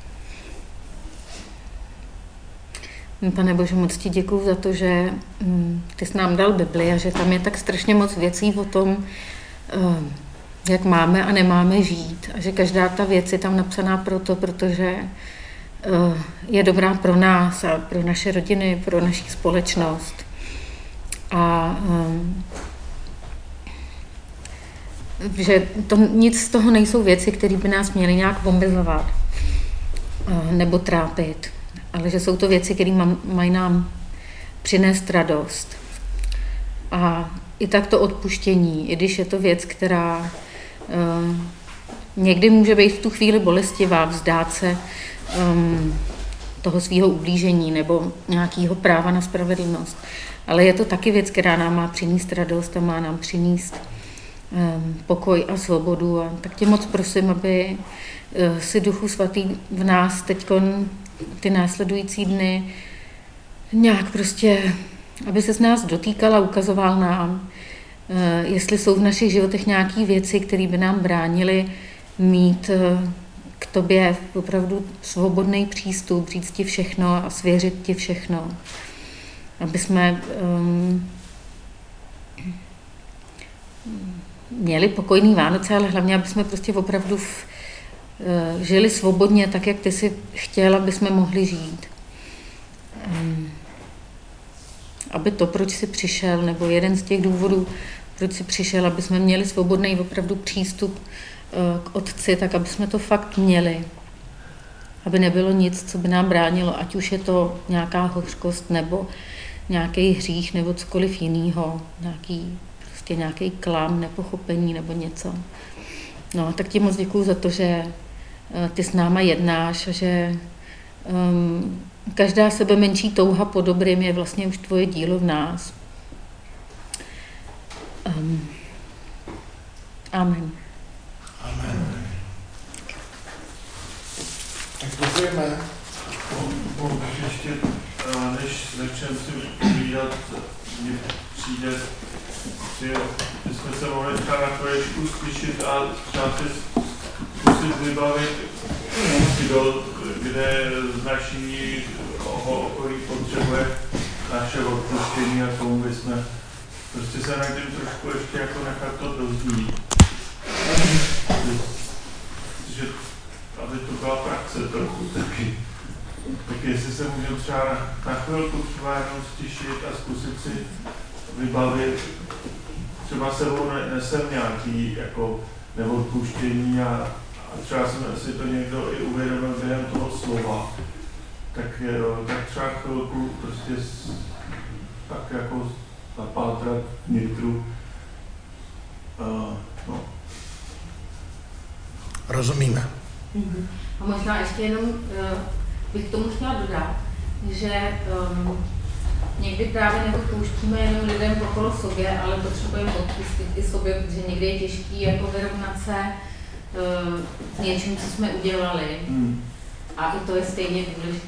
Pane Bože, moc ti děkuju za to, že ty jsi nám dal Bibli a že tam je tak strašně moc věcí o tom, jak máme a nemáme žít. A že každá ta věc je tam napsaná proto, protože je dobrá pro nás a pro naše rodiny, pro naši společnost. A že nic z toho nejsou věci, které by nás měly nějak omezovat nebo trápit, ale že jsou to věci, které mají nám přinést radost. A i tak to odpuštění, i když je to věc, která někdy může být v tu chvíli bolestivá, vzdát se toho svého ublížení nebo nějakého práva na spravedlnost. Ale je to taky věc, která nám má přinést radost a má nám přinést pokoj a svobodu. A tak tě moc prosím, aby si Duchu Svatý v nás teď ty následující dny nějak prostě, aby se z nás dotýkal a ukazoval nám, jestli jsou v našich životech nějaké věci, které by nám bránily mít k tobě opravdu svobodný přístup, říct ti všechno a svěřit ti všechno. Aby jsme měli pokojný Vánoce, ale hlavně, aby jsme prostě opravdu žili svobodně, tak, jak ty jsi chtěl, aby jsme mohli žít. Aby to, proč jsi přišel, nebo jeden z těch důvodů, proč jsi přišel, aby jsme měli svobodný opravdu přístup k Otci, tak aby jsme to fakt měli. Aby nebylo nic, co by nám bránilo, ať už je to nějaká hořkost, nebo nějaký hřích, nebo cokoliv jiného, nějaký klam, nepochopení, nebo něco. No, tak ti moc děkuju za to, že ty s náma jednáš a že každá sebe menší touha po dobrým je vlastně už tvoje dílo v nás. Amen. Amen. Tak děkujeme. Ještě, než začneme si povídat, mně přijde, že jsme se mohli třeba na chvíličku slyšet a třeba si zkusit vybavit idol, kde z našího okolí potřebuje naše odpuštění a tomu bychom prostě se na tím trošku ještě jako nechat to doznít. Že aby to byla praxe trochu taky. Tak jestli se můžeme třeba na chvilku třeba jenom stišit a zkusit si vybavit, třeba sebou nesem nějaký jako neodpuštění a třeba jsme si to někdo i uvědomil během toho slova, tak třeba chvilku prostě tak jako zapátrat vnitru. No. Rozumíme. A možná ještě jenom bych k tomu chtěla dodat, že někdy právě neodpouštíme jenom lidem okolo sobě, ale potřebujeme odpustit i sobě, protože někdy je těžký jako vyrovnat se s něčím, co jsme udělali. A i to je stejně důležité.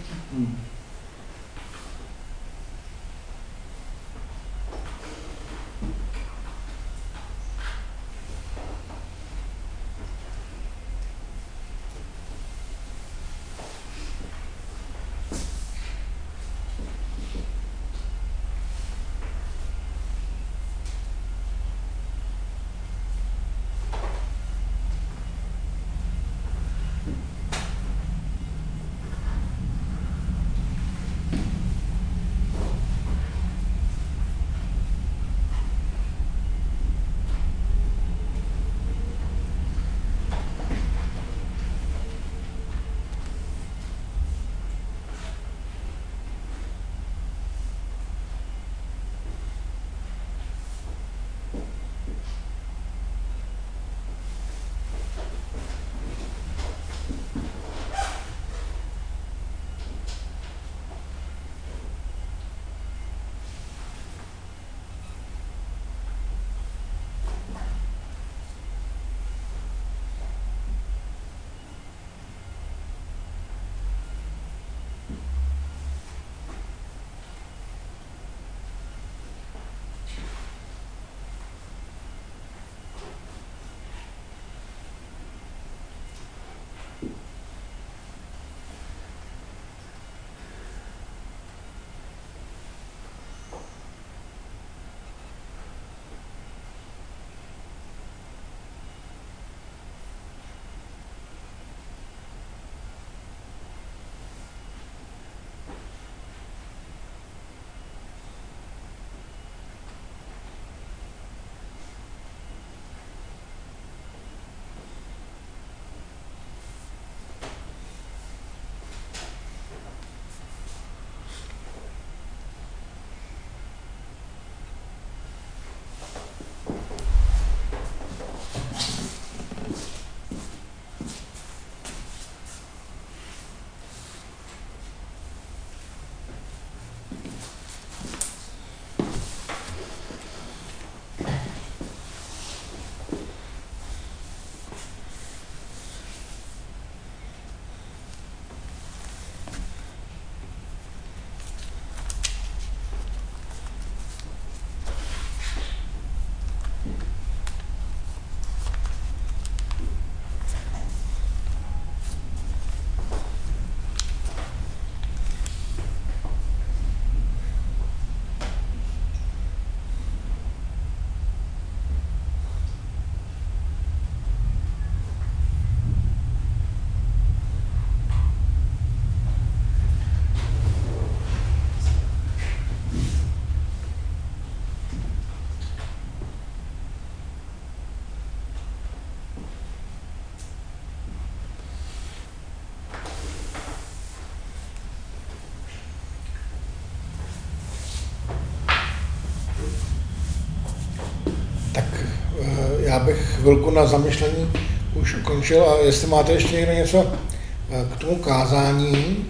chvilku na zamyšlení už ukončil a jestli máte ještě někdo něco k tomu kázání,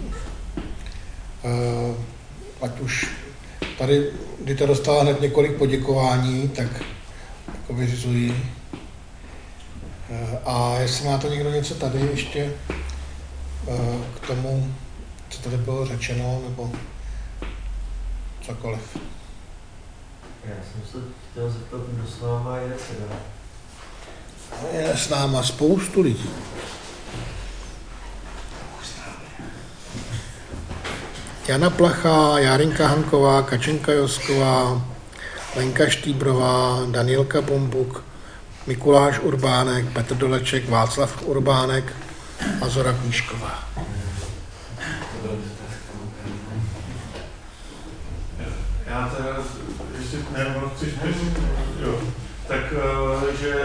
ať už tady Dita dostala hned několik poděkování, tak jako vyřizuji. A jestli máte někdo něco tady ještě k tomu, co tady bylo řečeno, nebo cokoliv. Já jsem se chtěl zeptat, kdo s náma je teda. Je s náma spoustu lidí. Jana Plachá, Járinka Hanková, Kačenka Josková, Lenka Štýbrová, Danielka Bombuk, Mikuláš Urbánek, Petr Doleček, Václav Urbánek a Zora Knížková. Já teda, jestli nevím, chceš jo, tak že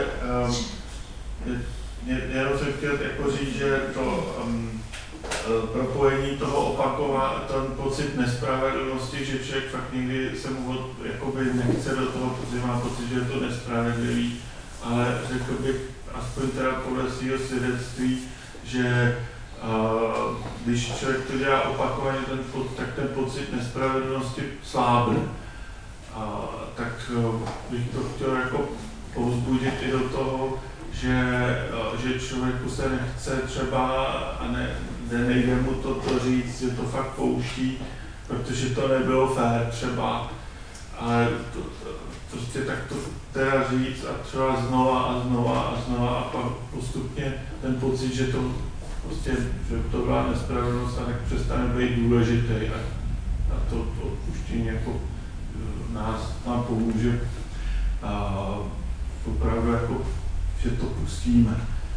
jenom jsem chtěl jako říct, že to propojení toho opakování, ten pocit nespravedlnosti, že člověk fakt někdy se mu jakoby nechce do toho, protože má pocit, že je to nespravedlivý, ale řekl bych, aspoň teda podle svého svědectví, že když člověk to dělá opakovaně, tak ten pocit nespravedlnosti slábne. Tak bych to chtěl jako povzbudit i do toho, že člověku se nechce třeba a nejde mu to říct, že to fakt pouští, protože to nebylo fér třeba. Ale prostě tak to teda říct a třeba znova a pak postupně ten pocit, že to prostě, že to byla nespravedlnost a tak přestane být důležitý a to odpuštění jako nám pomůže a opravdu jako, že to pustíme.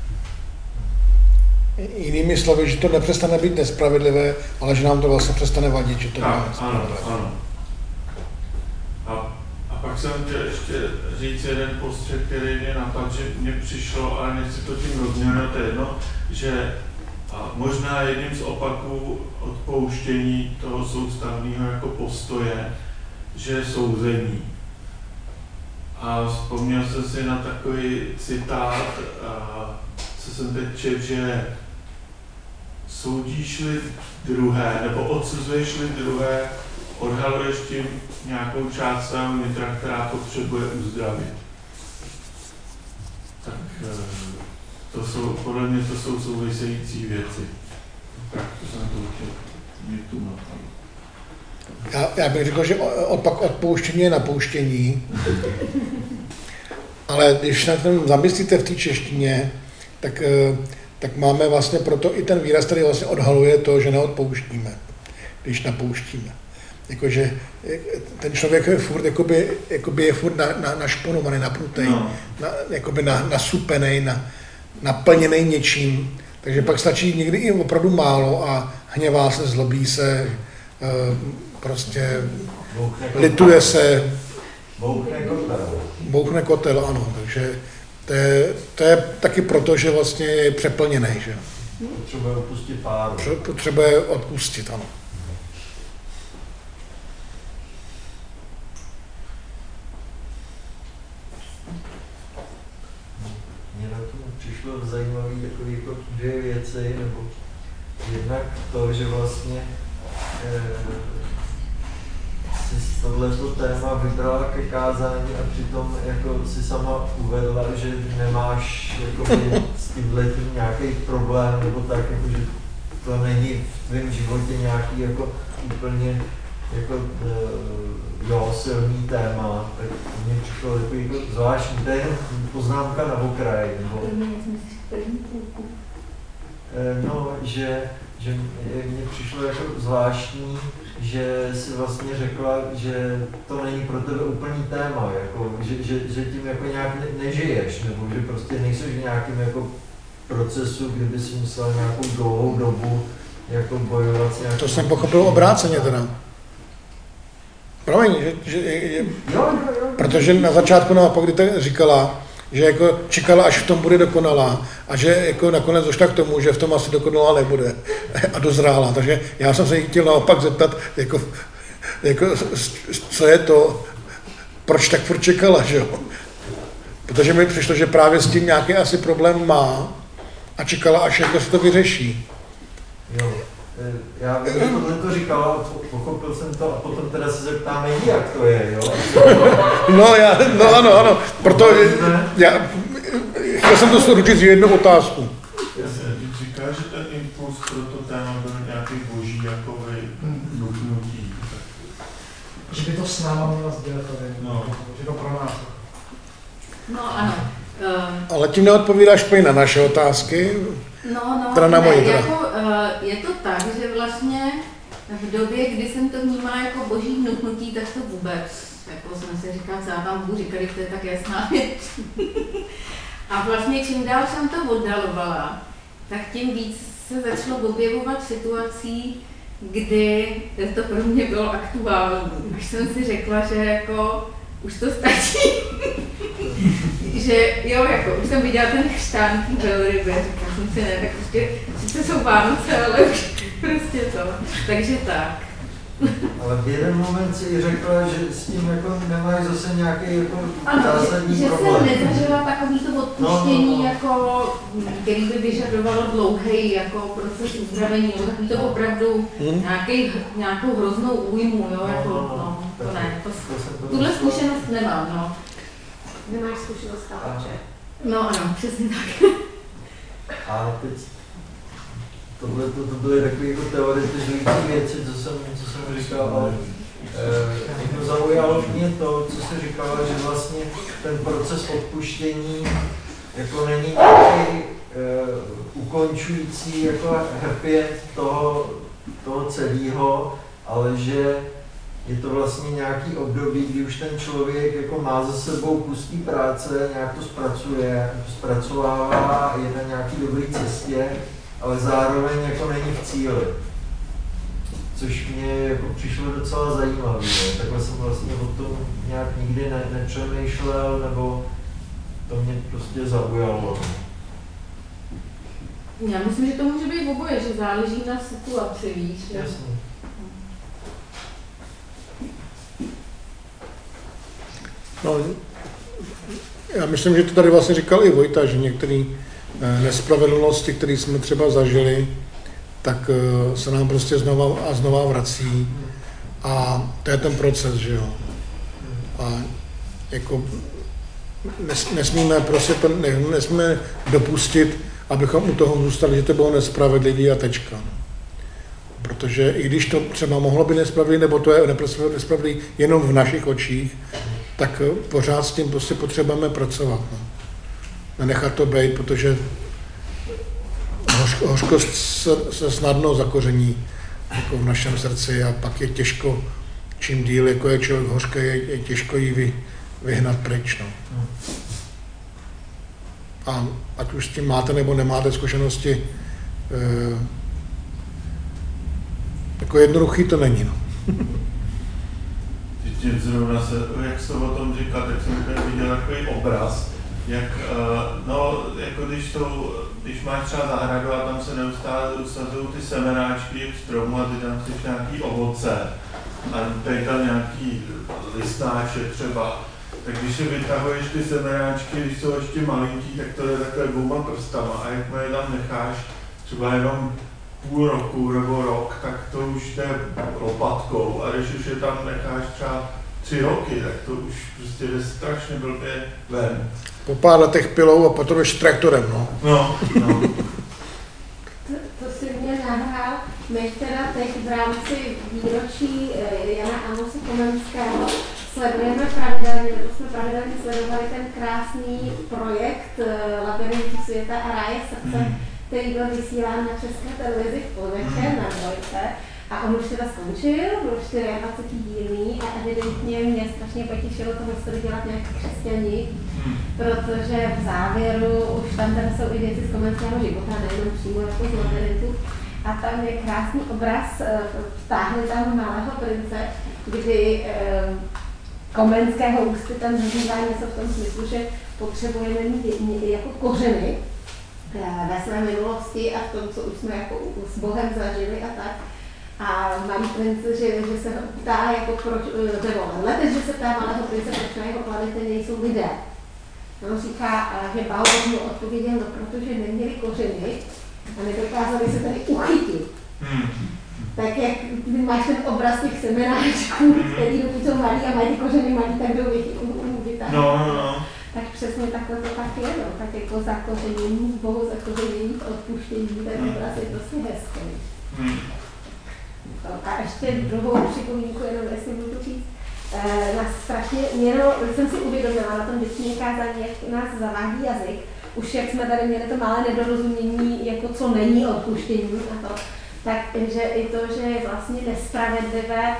Jinými slovy, že to nepřestane být nespravedlivé, ale že nám to vlastně přestane vadit, že to je nespravedlivé. Ano. A pak jsem chtěl ještě říct jeden postřeh, který mě napadl, že mně přišlo, ale nechci to tím rozměrnat, to je jedno, že možná jedním z opaků odpouštění toho soustavného jako postoje, že je souzení. A vzpomněl jsem si na takový citát, co jsem teď četl, že soudíš-li druhé, nebo odsuzuješ-li druhé, odhaluješ tím nějakou část svého nitra, která potřebuje uzdravit. Tak podle mě to jsou související věci. Tak to jsem to chtěl mít tu napadl. Já bych řekl, že opak odpouštění je napouštění, ale když na tom zamyslíte v té češtině, tak máme vlastně proto i ten výraz, který vlastně odhaluje to, že neodpouštíme, když napouštíme. Jakože ten člověk je furt, jakoby je furt našponovaný, napnutý, jakoby nasupený, naplněný něčím. Takže pak stačí někdy i opravdu málo a hněvá se, zlobí se, prostě lituje se. Bouchne kotel, ano. Takže to je taky proto, že vlastně je přeplněný, že? Potřebuje odpustit páru. Potřebuje odpustit, ano. Mně na tom přišlo zajímavé jako dvě věci, nebo jednak to, že vlastně si tohleto téma vybrala ke kázání a přitom jako si sama uvedla, že nemáš s tímhletím nějaký problém, nebo tak, jako, že to není v tvém životě nějaký jako úplně jako silný téma, tak mně přišlo jako zvláštní, to je jenom poznámka na okraj, nebo že mně přišlo jako zvláštní, že si vlastně řekla, že to není pro tebe úplný téma, jako, že tím jako nějak nežiješ, nebo že prostě nejseš v nějakém jako procesu, kdyby si musel nějakou dlouhou dobu jako bojovat s nějakým... To jsem pochopil obráceně teda. Promiň, protože na začátku naopak, kdy říkala, že jako čekala, až v tom bude dokonalá a že jako nakonec došla k tomu, že v tom asi dokonalá nebude a dozrála. Takže já jsem se jí chtěl naopak zeptat, jako co je to, proč tak furt čekala, že jo? Protože mi přišlo, že právě s tím nějaký asi problém má a čekala, až jako se to vyřeší. Jo. Já vím, že tohle to říkala, pochopil jsem to a potom teda se zeptáme, jak to je, jo? No ano, proto chtěl jsem to sručit z jednu otázku. Když říká, že ten impuls pro to téma byl nějaký boží jakoby nutnutí. Že by to s náma měla sdělat tady, že to pro nás. No ano. Ale tím neodpovídáš úplně na naše otázky. Teda na moji, teda. Jako, je to tak, že vlastně v době, kdy jsem to vnímala jako boží vnuknutí, tak to vůbec, jako jsem si říkala, co já tam budu říkat, to je tak jasná věc. A vlastně čím dál jsem to oddalovala, tak tím víc se začalo objevovat situací, kdy to pro mě bylo aktuální. Až jsem si řekla, že jako už to stačí. Že jo, jako už jsem viděla ten chřtán tý velryby, říkala jsem si ne, tak prostě sice jsou Vánoce, ale už prostě to. Takže tak. Ale v jeden moment si řekla, že s tím jako nemáš zase nějaký jako zásadní že problém. Že jsem nezažila takový to odpuštění, jako, který by vyžadovalo dlouhý jako proces uzdravení, nebo takový to opravdu nějakou hroznou újmu, jo, jako, to ne. Tuhle zkušenost nemám, no. Nemáš zkušenost chápače. No ano, přesně tak. A teď tohle to byly takové jako teoretizující věci, co jsem říkal, ale jako zaujalo mě to, co jsi říkala, že vlastně ten proces odpuštění jako není nějaký ukončující jako happy end toho celého, ale že je to vlastně nějaký období, kdy už ten člověk jako má za sebou kus té práce, nějak to zpracovává, je na nějaký dobré cestě, ale zároveň jako není v cíli. Což mě jako přišlo docela zajímavé. Takhle jsem vlastně o tom nějak nikdy nepřemýšlel, nebo to mě prostě zaujalo. Já myslím, že to může být oboje, že záleží na situaci, víš. Jasně. No, já myslím, že to tady vlastně říkal i Vojta, že některé nespravedlnosti, které jsme třeba zažili, tak se nám prostě znova a znova vrací. A to je ten proces, že jo. A jako nesmíme dopustit, abychom u toho zůstali, že to bylo nespravedlivý a tečka. Protože i když to třeba mohlo být nespravedlivý, nebo to je nespravedlivý jenom v našich očích, tak pořád s tím prostě potřebujeme pracovat. No. Nenechat to být, protože hořkost se snadno zakoření jako v našem srdci a pak je těžko, čím díl jako je člověk hořký, je těžko ji vyhnat pryč. No. A ať už s tím máte nebo nemáte zkušenosti, jako jednoduchý to není. No. Zrovna jak jsi o tom říkal, tak jsem tady viděl takový obraz, jak, jako když máš třeba zahradu a tam se neustále usazují ty semenáčky stromu a ty tam chceš nějaký ovoce a tady tam nějaký listnáče třeba, tak když si vytahuješ ty semenáčky, když jsou ještě malinký, tak to je takhle 2 prstama a jakmile tam necháš třeba jenom půl roku nebo rok, tak to už jde lopatkou a když už je tam necháš třeba 3 roky, tak to už prostě jde strašně blbě ven. Po pár letech pilou a potom ještě traktorem, no. No. To si mě nahrál. My teda teď v rámci výročí Jana Amose Komenského sledujeme pravidelně, jsme pravidelně sledovali ten krásný projekt Labyrintu světa a ráje srdce, který byl vysílán na České televizi v podvečer na Dvojce. A on už teda skončil, byl 24 dílný a evidentně mě strašně potěšilo to museli dělat nějaký křesťani, protože v závěru už tam jsou i věci z Komenského života, nejenom přímo jako z Labyrintu. A tam je krásný obraz, vtáhli tam Malého prince, kdy Komenského ústy tam zažívá něco v tom smyslu, že potřebujeme mít jako kořeny ve své minulosti a v tom, co už jsme jako s Bohem zažili a tak. A Malý princ, že se ptá, jako proč, nebo leteč, že se ptá Malého prince, proč na jeho planetě nejsou lidé. On říká, že Bauer mu odpověděl, no, protože neměli kořeny a nedokázali se tady uchytit. Tak jak ty máš ten obraz těch semenáčků, který dokud jsou malí a mají ty kořeny malí, tak jdou vytáhnout. No. Tak přesně takhle to tak je, no. Tak jako zakořenění, Bohu zakořenění, odpuštění, ten obraz je prostě hezký. A ještě druhou připomínku, jenom jestli budu říct, nás strašně, jsem si uvědomila na tom dětském kázání, jak nás zavádí jazyk. Už jak jsme tady měli to malé nedorozumění, jako co není odpuštění a to, takže i to, že je vlastně nespravedlivé,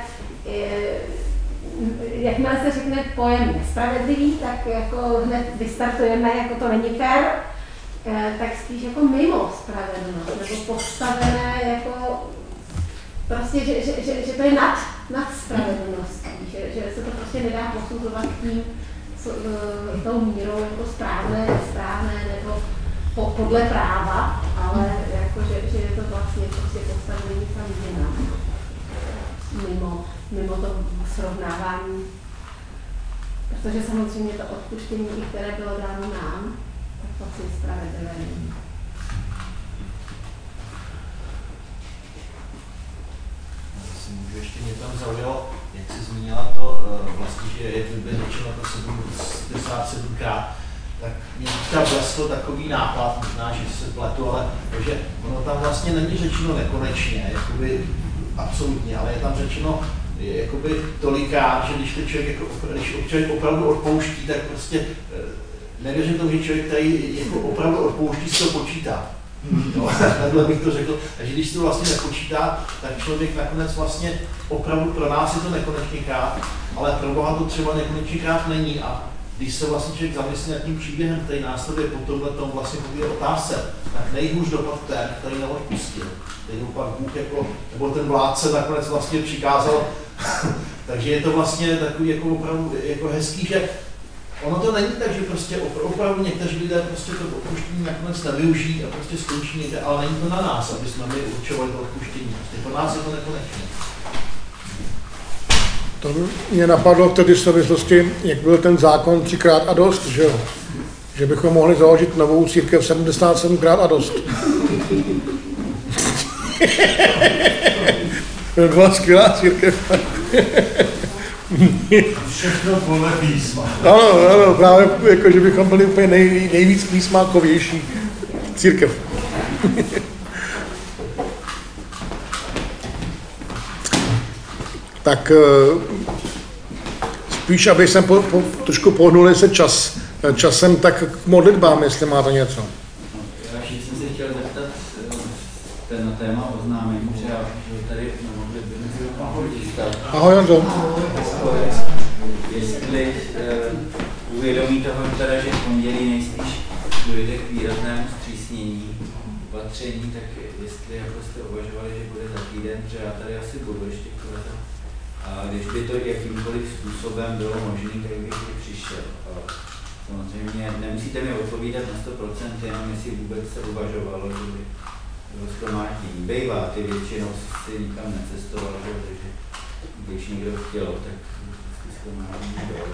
jakmile se řekne pojem nespravedlivý, tak jako hned vystartujeme, jako to není fér, tak spíš jako mimo spravedlnost, nebo postavené jako prostě, že to je nad spravedlností, že se to prostě nedá posuzovat tím, tou mírou jako správné, nesprávné, nebo podle práva, ale jako, že je to vlastně prostě postavení tam jinam, mimo to srovnávání. Protože samozřejmě to odpuštění, které bylo dáno nám, tak vlastně spravedlivé není. Můžu ještě mě tam zaujalo, jak jsi zmínila to vlastně, že je to řečeno to 77krát, tak mě teďka vlesl takový nápad, možná, že se pletu, ale že ono tam vlastně není řečeno nekonečně, jakoby absolutně, ale je tam řečeno jakoby tolikrát, že když člověk opravdu odpouští, tak prostě nevěřím tomu, že člověk tady jako opravdu odpouští, si to počítá. No, takhle bych to řekl. Takže když si to vlastně nepočítá, tak člověk nakonec vlastně opravdu pro nás je to nekonečněkrát, ale pro Boha to třeba nekonečněkrát není. A když se vlastně člověk zamyslí nad tím příběhem, který následuje po tomhletom vlastně po otázce, tak nejhůř dopad ten, který neodpustil. Který opak Bůh jako, nebo ten vládce nakonec vlastně přikázal. Takže je to vlastně takový jako opravdu jako hezký, že ono to není tak, že prostě opravdu někteří lidé prostě to odpuštění nakonec nevyužijí a prostě skončí někde, ale není to na nás, aby jsme my určovali to odpuštění. Prostě pro nás je to nekonečné. To mě napadlo v té souvislosti, jak byl ten zákon 3krát a dost, že jo? Že bychom mohli založit novou církev 77krát a dost. To byla skvělá církev. Všechno podle písma. Ano, právě jako, že bychom byli úplně nejvíc písmákovější církev. Tak spíš, aby jsem trošku pohnuli se časem, tak k modlitbám, jestli máte něco. Já jsem se chtěl zeptat na téma oznámení, že já tady na modlitbě Ahoj, Honzo. Jestli uvědomí toho, že v pondělí nejspíš dojde k výraznému zpřísnění opatření, tak jestli jako jste uvažovali, že bude za týden, že já tady asi budu ještě květa. A když by to jakýmkoliv způsobem bylo možné, tak bych přišel. A samozřejmě nemusíte mi odpovídat na 100%, jenom jestli vůbec se uvažovalo, že by rozkromáždění bývá, ty většinou si nikam necestoval, takže když někdo chtěl, tak rozkromáždění bylo.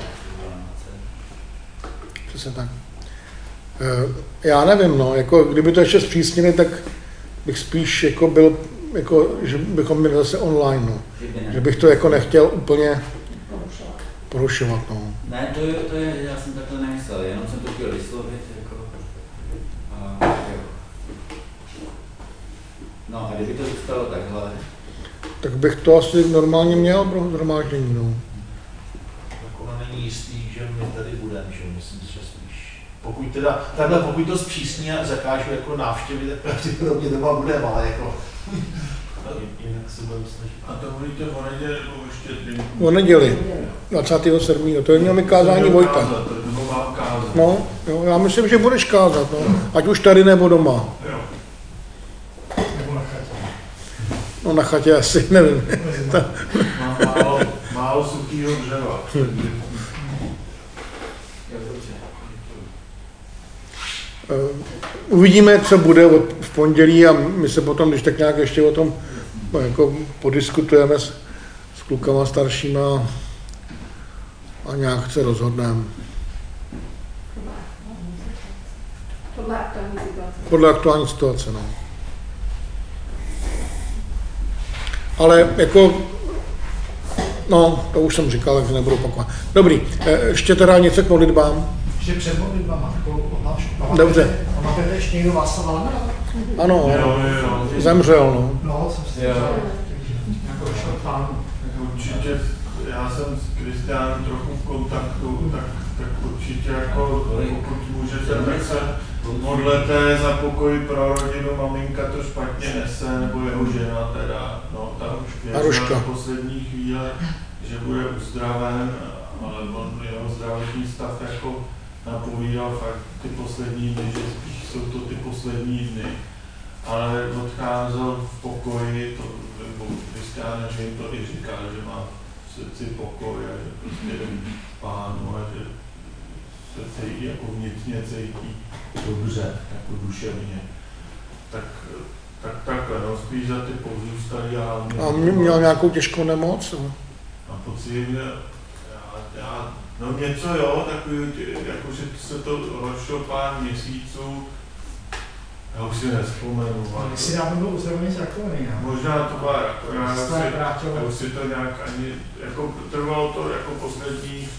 Přesně tak. Já nevím, no, jako kdyby to ještě zpřísnili, tak bych spíš jako byl, jako, že bychom byli zase online, no. Že bych to jako nechtěl úplně porušovat, no. Ne, to je, já jsem takhle nemyslel, jenom jsem to chtěl vyslovit, jako, jo. No a kdyby to zůstalo takhle? Tak bych to asi normálně měl pro shromáždění, no. Tak ono není jistý, že my tady budeme, že myslím, že spíš. Pokud to zpřísní a zakážu jako návštěvy, tak pravděpodobně doma budeme, ale jako jinak se budeme snažit. A to mluvíte o neděli nebo ještě dny? O neděli, 27. To je měl mi kázání Vojta. No, jo, já myslím, že budeš kázat, no. Ať už tady nebo doma. Jo. Nebo na chatě. No na chatě asi, nevím. Mám málo suchýho dřeva. Uvidíme, co bude v pondělí a my se potom, když tak nějak ještě o tom jako podiskutujeme s klukama staršíma a nějak se rozhodneme. podle aktuální situace, no. Ale jako, no, to už jsem říkal, takže nebudu opakovat. Dobrý, ještě teda něco k modlitbám. Ještě před modlitbám, takovou otázku. Dobře. Pamatujete ještě někdo Václava Havla? Ano, zemřel, no. No, jsem si říkal, jako šel k pánu. Určitě, já jsem s Kristiánem trochu v kontaktu, tak určitě jako, pokud můžete, tak se modlete za pokoj pro rodinu, maminka to špatně nese, nebo jeho žena teda, no, ta věřila v poslední chvíle, že bude uzdraven, ale on jeho zdravotní stav jako napovídal fakt ty poslední dny, že spíš jsou to ty poslední dny. Ale odcházel v pokoji, to Kristián, že jim to i říkal, že má v srdci pokoj a že prostě jde pánu a že se cítí, jako vnitřně cítí dobře, jako duševně. Tak takhle, no, spíš za ty pozůstalí a hlavně... A měl nějakou těžkou nemoc? A pocit, no něco jo, takový, jako že se to rozšlo pár měsíců, já už si nevzpomenu. Jestli dávno byl uzdravený z rakoviny. Možná to byla rakovina, já už si to nějak ani, jako trvalo to jako poslední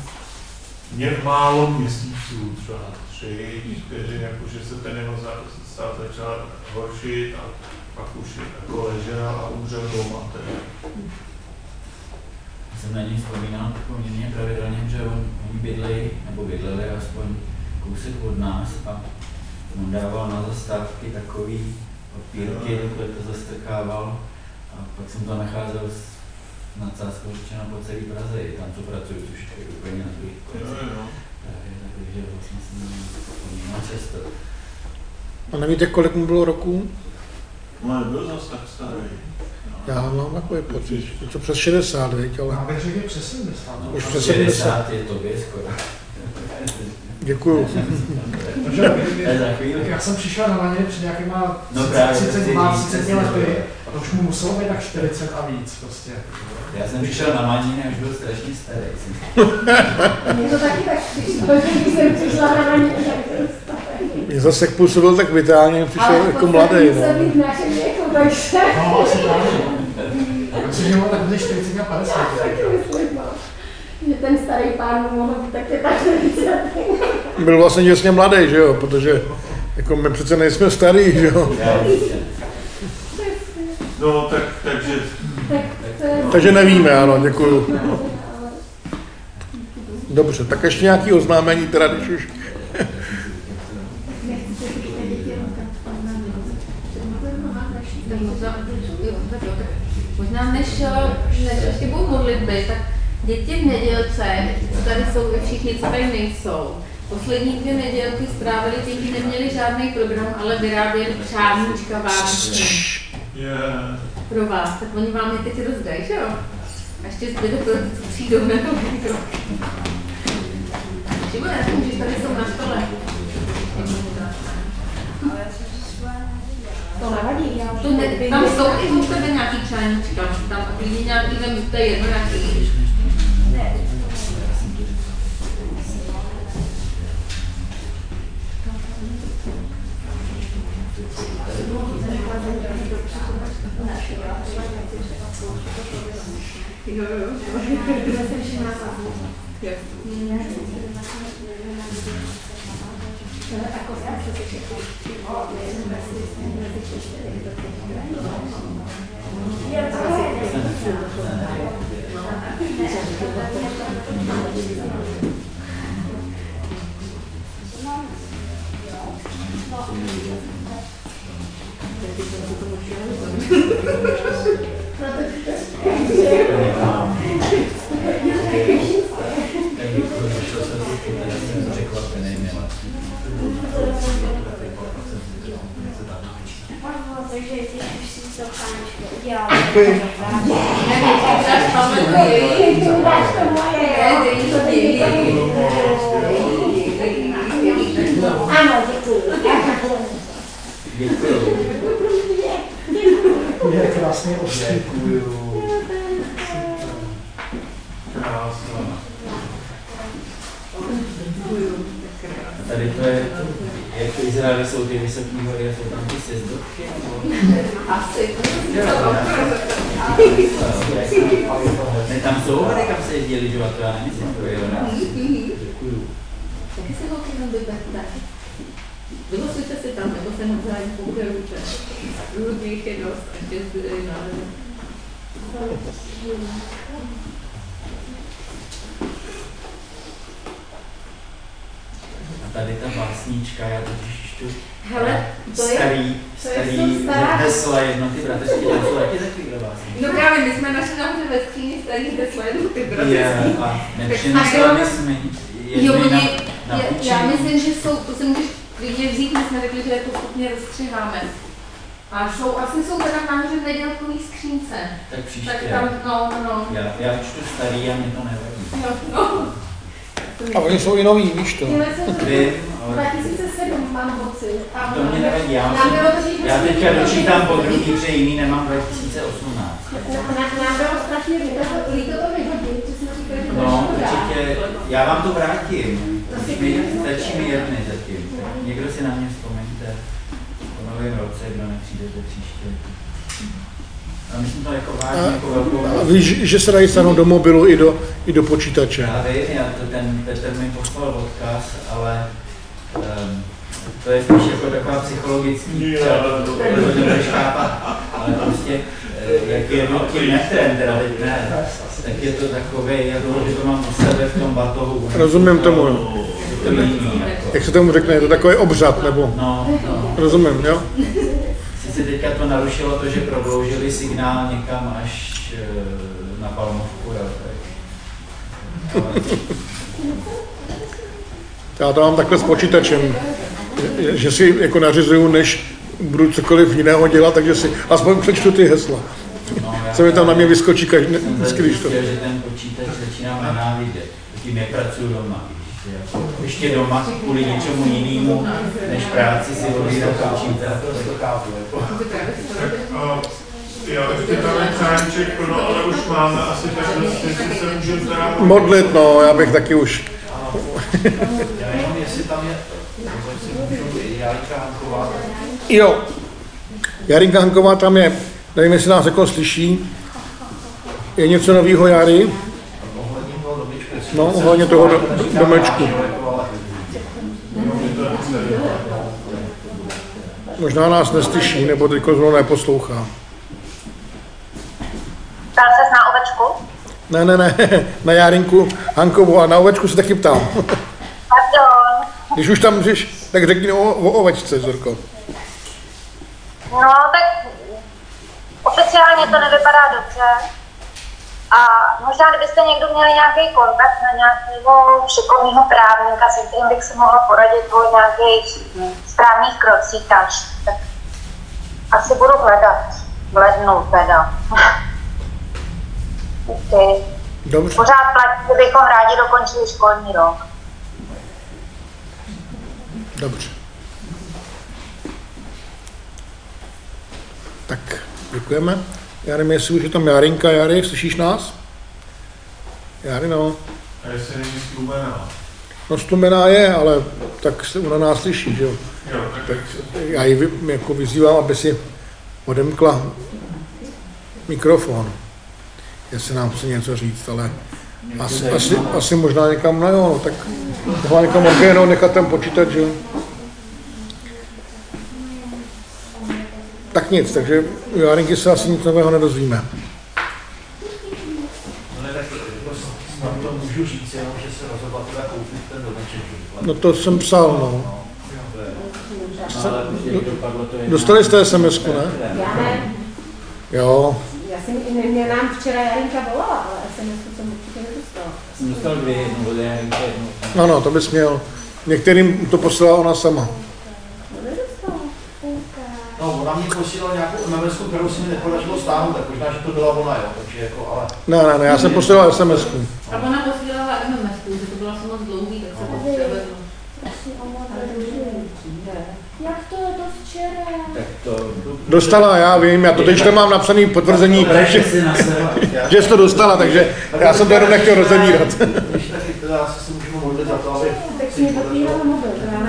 málo měsíců, třeba 3, 4, jakože se ten jeho stav začal horšit a pak už jako ležel a umřel doma teda. Jsem na něj vzpomínal poměrně pravidelně, že oni bydleli aspoň kousek od nás a on dával na zastávky takový papírky, takhle to zastrkával a pak jsem to nacházel na Cáckou řečeno po celé Praze, i tam, co pracuju, což je úplně na druhých koncích. Takže vlastně jsem vzpomínal často. A nevíte, kolik mu bylo roků? No, nebyl zase tak starý. Já mám takový pocit, něco přes 60, veď, ale... Já bych řekl přes 70. Už přes 70. Je tobě skoro. Děkuju. Já jsem přišel na Maně před nějakýma 30 lety a to už mu muselo být tak 40 a víc prostě. Já jsem přišel na Maně a už byl strašně starý. Mě to taky tak přišlo, když jsem přišla na Maně, tak byl starý. Mě zase jak působil tak vitálně, přišel jako mladý. Ale musel být v našem věku, takže... No, asi tak. Já myslím, že bylo tak mezi 40 a 50. Taky myslím, no. Že ten starý pán mohl být taky tak 40. Byl vlastně děsně mladý, že jo, protože jako my přece nejsme starý, že jo. No, takže... Takže nevíme, ano, děkuju. Dobře, tak ještě nějaký oznámení, teda když už... Možná než ještě budou modlitby, tak děti v nedělce, co tady jsou všichni, co tady nejsou, poslední 2 nedělky strávili, ty neměli žádný program, ale vyráběli přáníčka vánoční. Pro vás, tak oni vám je teď rozdají, že jo? A ještě zbyde pro ty, co přijdou na nový rok. Šimone, že tady jsou na stole. To nevadí, tam jsou i u tebe nějaký přáníčka, tam klidně nějaký, to je jedno nějaký. Ano, děkuji. Je krásný ostrý. Krásná. Tady to je, jak v Izraeli jsou ty vysoké hory a jsou tam ty sjezdovky? Asi. Ne, tam jsou hory, kam se jezdí lyžovat, to já nemyslím, to je hora. Děkuju. Taky se holky tam vyberte. Vylosujte si tam, nebo se navzájem pokryluče. Rudých je dost, až je zbyde náležet. A tady ta básnička, já totiž čtu starý hesla jednoty bratrský, tam jsou taky takovýhle básničky. No právě, my jsme našli nahoře ve skříni starý hesla jednoty bratrský. A nepřinesli jsme jedny na učení. Já myslím, že jsou, to se můžeš klidně vzít, my jsme řekli, že je postupně rozstřiháme. A asi jsou teda nahoře v nedělkový skřínce. Tak příště. Tak tam, no. Já čtu starý a mě to nevadí. No. A oni jsou i noví, víš to? 2007 mám pocit. To mě nevadí, já teďka dočítám po druhý, protože jiný nemám 2018. Nám bylo strašně líto to vyhodit, že jsme říkali, že to no, určitě, já vám to vrátím. Stačí mi jedny zatím. Někdo si na mě vzpomeňte po novém roce, kdo nepřijdete příště. A myslím to jako vážně, jako velkou... A víš, že se dají stáhnout do mobilu i do počítače. Já vím, ten Petr mi poslal odkaz, ale to je spíš jako taková psychologická, to nebudeš chápat, ale prostě jak je velkým metrem, teda teď ne, tak je to takové, jako, že to mám u sebe v tom batohu. Rozumím tomu. To jiný, jako. Jak se tomu řekne, je to takový obřad, nebo? No. Rozumím, jo? Sice teďka to narušilo to, že prodloužili signál někam až na Palmovku, jo, Já to mám takhle s počítačem, že si jako nařizuju, než budu cokoliv jiného dělat, takže si aspoň přečtu ty hesla. Co mi tam na mě vyskočí vždycky, když to... že ten počítač začínám nenávidět, tím jak pracuji doma. Ještě doma kvůli něčemu jinému, než práci si odvírat počítač. Já ještě tam je zájemček plno, ale už máme asi tak dost, jestli se můžeme teda... Modlit, no, já bych taky už... Já jenom, jestli tam je, Jarinka Hanková. Jo, Jarinka Hanková tam je, nevím, jestli nás jako slyší. Je něco novýho, Jary? No, ohledně toho domečku. Možná nás neslyší, nebo teďko zrovna neposlouchá. Ptal ses na ovečku? Ne, na Jarinku Hankovou, a na ovečku se taky ptám. Pardon. Když už tam můžeš, tak řekni o ovečce, Zorko. No, tak oficiálně to nevypadá dobře. A možná, kdybyste někdo měl nějaký kontakt na nějakého šikovného právníka, se kterým bych si mohla poradit o nějakých správných krocích, tak asi budu hledat v lednu teda. Okay. Dobře. Pořád platí, že bychom rádi dokončili školní rok. Dobře. Tak, děkujeme. Já nevím, jestli už je tam Jarinka. Jary, slyšíš nás? Jary, no. A jestli není stlumená. No stlumená je, ale tak se ona nás slyší, že jo? Jo, tak já ji jako vyzývám, aby si odemkla mikrofon. Jestli nám chce něco říct, ale asi možná někam, no tak mohla někam orgénou nechat ten počítač, že jo? Tak nic, takže u Jarinky se asi nic nového nedozvíme. No ne, tak snad to můžu říct, jenom, že se rozhodla teda koupit ten domeček. No to jsem psal, no. Dostali jste SMS-ku, ne? Já ne. Jo. Mě nám včera Jarinka volala, ale SMS-ku jsem určitě nedostala. Jsem dostal 2, jednu od Jarinka, jednu. Ano, to bys měl. Některým to poslala ona sama. No, ona mě posílala nějakou MMS-ku, kterou si mi nepodařilo stáhnout, tak možná, že to byla ona, jo, takže jako, ale... Ne, já jsem posílal SMS-ku. A ona posílala MMS-ku, že to bylo asi moc dlouhý, tak se to převedlo. Jak to je to včera? Tak to... Dostala, já vím, já to teď to mám napsaný potvrzení, že jsi to dostala, takže já jsem to jenom nechtěl rozebírat. Když taky teda asi si můžeme modlit za to, aby... Tak si mi papíra na mobil, já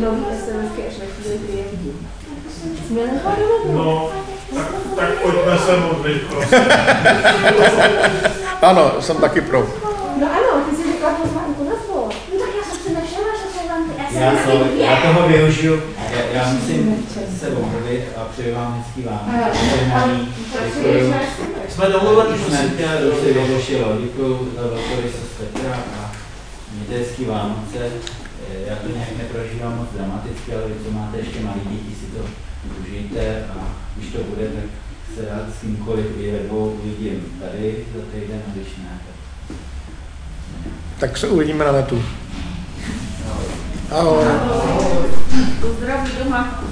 nový SMS-ky až na chvíli, kdy je vidím. No, tak pojďme se modlit, prosím. Ano, jsem taky pro. No ano, ty jsi řekla pozvánku na spolu. No tak já jsem přemýšlela, že se vám ty SMS-ky Já toho využiju, já musím se omluvit a přeju vám hezký Vánoce. Jsme domluveni, jsme to si vyřešilo. Děkuju za velkorysost Petra a mějte hezký Vánoce. Já to nějak neprožívám moc dramaticky, ale vy, co máte ještě malý děti, si to užijte a když to bude, tak se rád s kýmkoliv i ve dvou uvidím tady za týden a když ne, tak se uvidíme na netu. Ahoj. Pozdraví doma.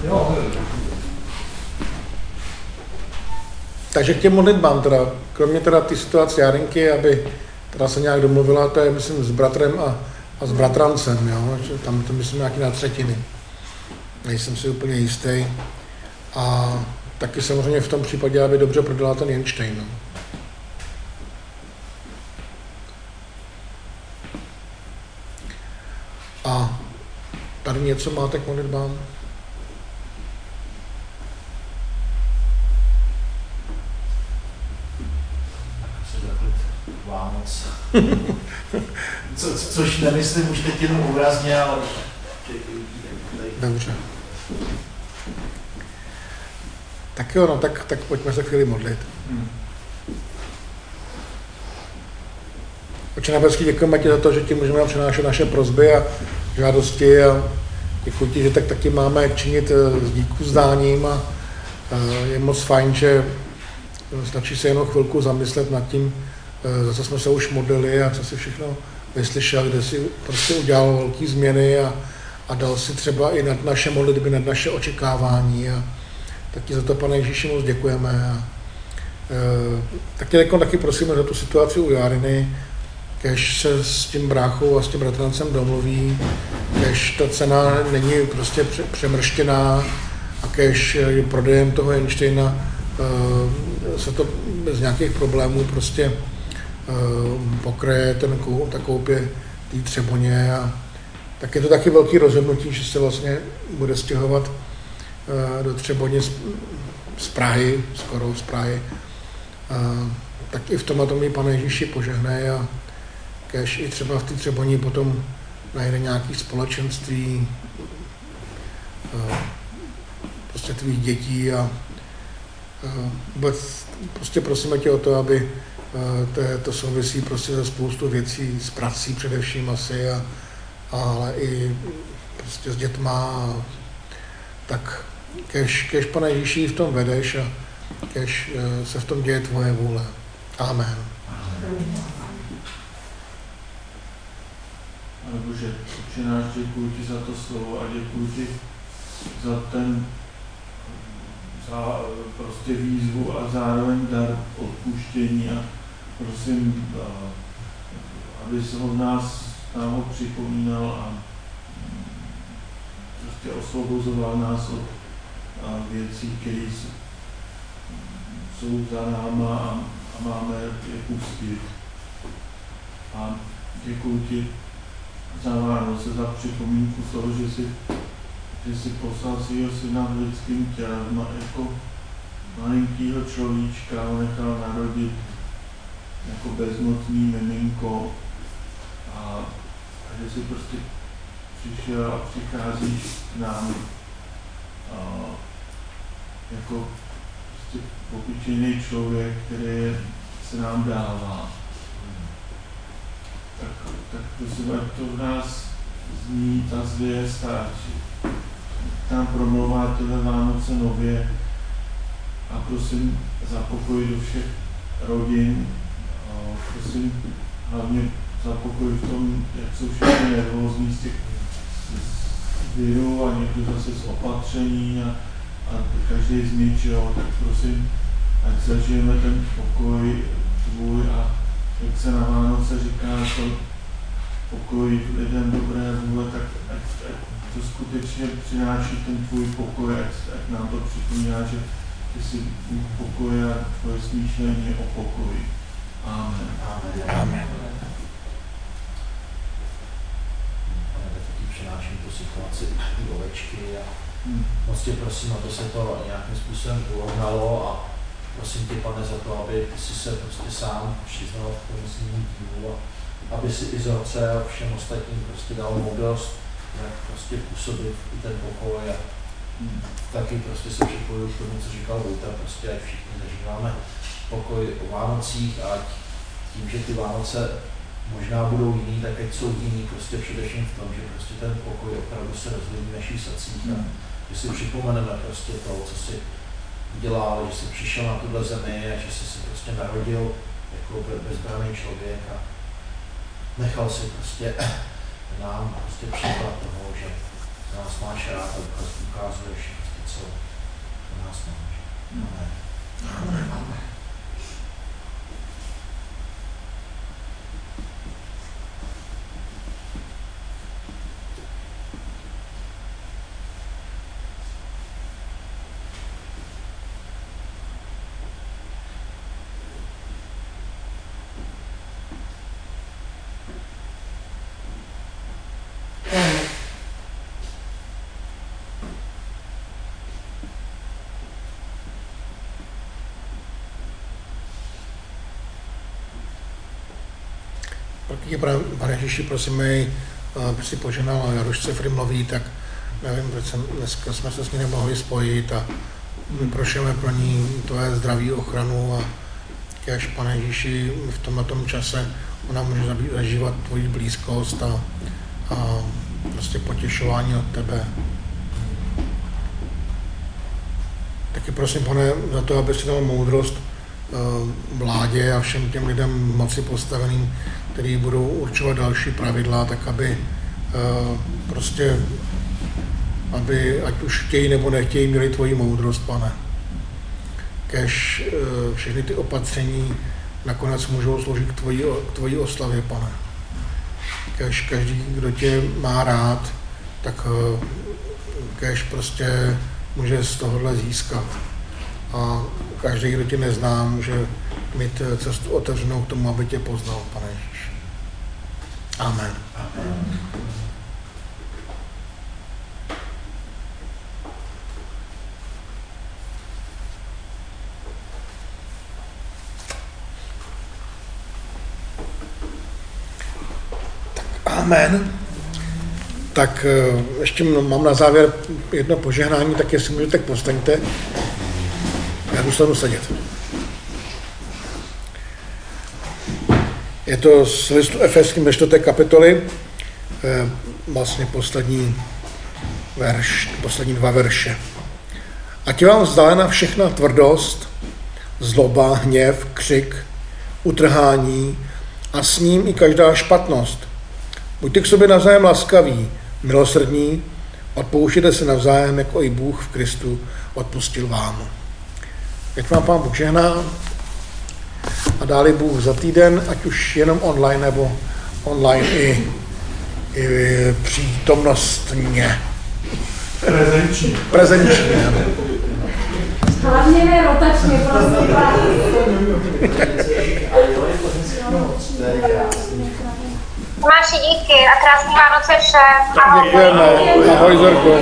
Takže k těm modlitbám teda, kromě teda ty situace Jarinky, aby teda se nějak domluvila, to je myslím s bratrem a s bratrancem, jo? Že tam to myslím nějaký na třetiny. Nejsem si úplně jistý. A taky samozřejmě v tom případě, aby dobře prodala ten Jenštejn. No. A tady něco máte k modlitbám? Vánoc. Což nemyslím už teď jenom obrazně, ale... Dobře. Tak jo, no, tak pojďme se chvíli modlit. Oče nebeský, děkujeme ti za to, že ti můžeme přenášet naše prosby a žádosti a děkuji ti, že tak taky máme činit s díku zdáním a je moc fajn, že stačí se jenom chvilku zamyslet nad tím, za co jsme se už modlili a co si všechno vyslyšel, kde si prostě udělal velké změny a dal si třeba i nad naše modlitby, nad naše očekávání a taky za to, Pane Ježíši, moc děkujeme. Taky prosíme za tu situaci u Jariny, kež se s tím bráchou a s tím bratrancem domluví, kež ta cena není prostě přemrštěná a kež prodejem toho Jenštejna se to bez nějakých problémů prostě pokryje ta koupě té Třeboně a tak je to taky velký rozhodnutí, že se vlastně bude stěhovat do Třeboně z Prahy, skoro z Prahy. Tak i v tomhle tomu Pane Ježíši požehnej a kéž i třeba v té Třeboni potom najde nějaké společenství prostě tvých dětí a vůbec prostě prosíme tě o to, aby to souvisí prostě za spoustu věcí, s prací především asi, ale i prostě s dětma. Tak kež Pane Ježíši v tom vedeš a kež se v tom děje tvoje vůle. Amen. Pane Bože, Otče náš, děkuji ti za to slovo a děkuji ti za prostě výzvu a zároveň dar odpuštění a prosím, aby se nám ho připomínal a prostě osvobozoval nás od věcí, které jsou za náma a máme je pustit. A děkuji ti za Vánoce, za připomínku toho, že jsi poslal svýho syna v lidským tělem jako malinkýho človíčka ho nechal narodit jako bezmocný miminko a že jsi prostě přišel a přicházíš k nám jako prostě obyčejný člověk, který se nám dává. Tak prosím, ať to v nás zní ta zvěst a tam promlouvá tyhle Vánoce nově a prosím za pokoj do všech rodin, prosím hlavně za pokoj v tom, jak jsou všichni nervózní z těch virů a někdo zase z opatření a každý z něčeho, tak prosím, ať zažijeme ten pokoj tvůj a jak se na Vánoce říká, to pokoj lidem dobré vůle, tak ať to skutečně přináší ten tvůj pokoj, ať nám to připomíná, že ty jsi Bůh pokoje a tvoje smýšlení je o pokoji. Amen. Amen. Taky přináším tu situaci ty ovečky a moc tě prosím, aby se to nějakým způsobem urovnalo a prosím tě, Pane, za to, aby si se prostě sám přiznal v tom svým dílu a aby si i Zorce a všem ostatním prostě dal moudrost, jak prostě působit i ten pokoj a taky prostě se připojuju k tomu, co říkal Vojta, prostě ať všichni zažíváme pokoj o Vánocích a ať tím, že ty Vánoce možná budou jiný, tak ať jsou jiný prostě především v tom, že prostě ten pokoj opravdu se rozvíjí v našich srdcích a že si připomeneme prostě to, co si udělal, že jsi přišel na tuhle zemi a že jsi se prostě narodil jako bezbranný člověk a nechal si prostě nám prostě příklad toho, že nás máš rád a ukazuješ prostě, co nás máš. Amen. Amen. Amen. Pane Ježíši, prosím jej, aby si poženal Jarošce Frimlový, tak nevím, proč dneska jsme se s ní nemohli spojit a my prosíme pro ní tvoje zdraví, ochranu a kež, Pane Ježíši, v tomto čase ona může zažívat tvoji blízkost a prostě potěšování od tebe. Taky prosím, Pane, za to, aby si dal moudrost vládě a všem těm lidem moci postaveným, kteří budou určovat další pravidla, tak aby prostě, aby ať už chtějí nebo nechtějí, měli tvoji moudrost, Pane. Kež všechny ty opatření nakonec můžou sloužit k tvojí oslavě, Pane. Kež každý, kdo tě má rád, tak kež prostě může z tohohle získat. A každý, kdo tě nezná, může mít cestu otevřenou k tomu, aby tě poznal, Pane Ježíš. Amen. Amen. Amen. Tak ještě mám na závěr jedno požehnání, tak jestli můžete, tak postaňte. Já dostanu sedět. Je to z listu Efeským ve 4. kapitoly, vlastně poslední dva verše. Ať je vám vzdálena všechna tvrdost, zloba, hněv, křik, utrhání a s ním i každá špatnost. Buďte k sobě navzájem laskaví, milosrdní, odpouštěte se navzájem, jako i Bůh v Kristu odpustil vám. Ať vám Pán Bůh žehná a dáli Bůh za týden, ať už jenom online nebo online i přítomnostně. Prezenčně. Hlavně ne rotačně, prostě. Tomáši, díky a krásný Vánoce všem. Tak děkujeme. Ahoj, Zorko.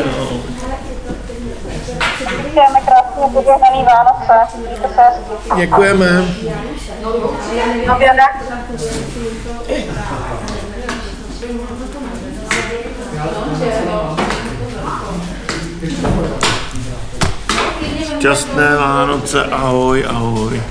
Děkujeme, krásně požehnaný Vánoce. Mějte se hezky. Děkujeme. Šťastné Vánoce, ahoj, ahoj.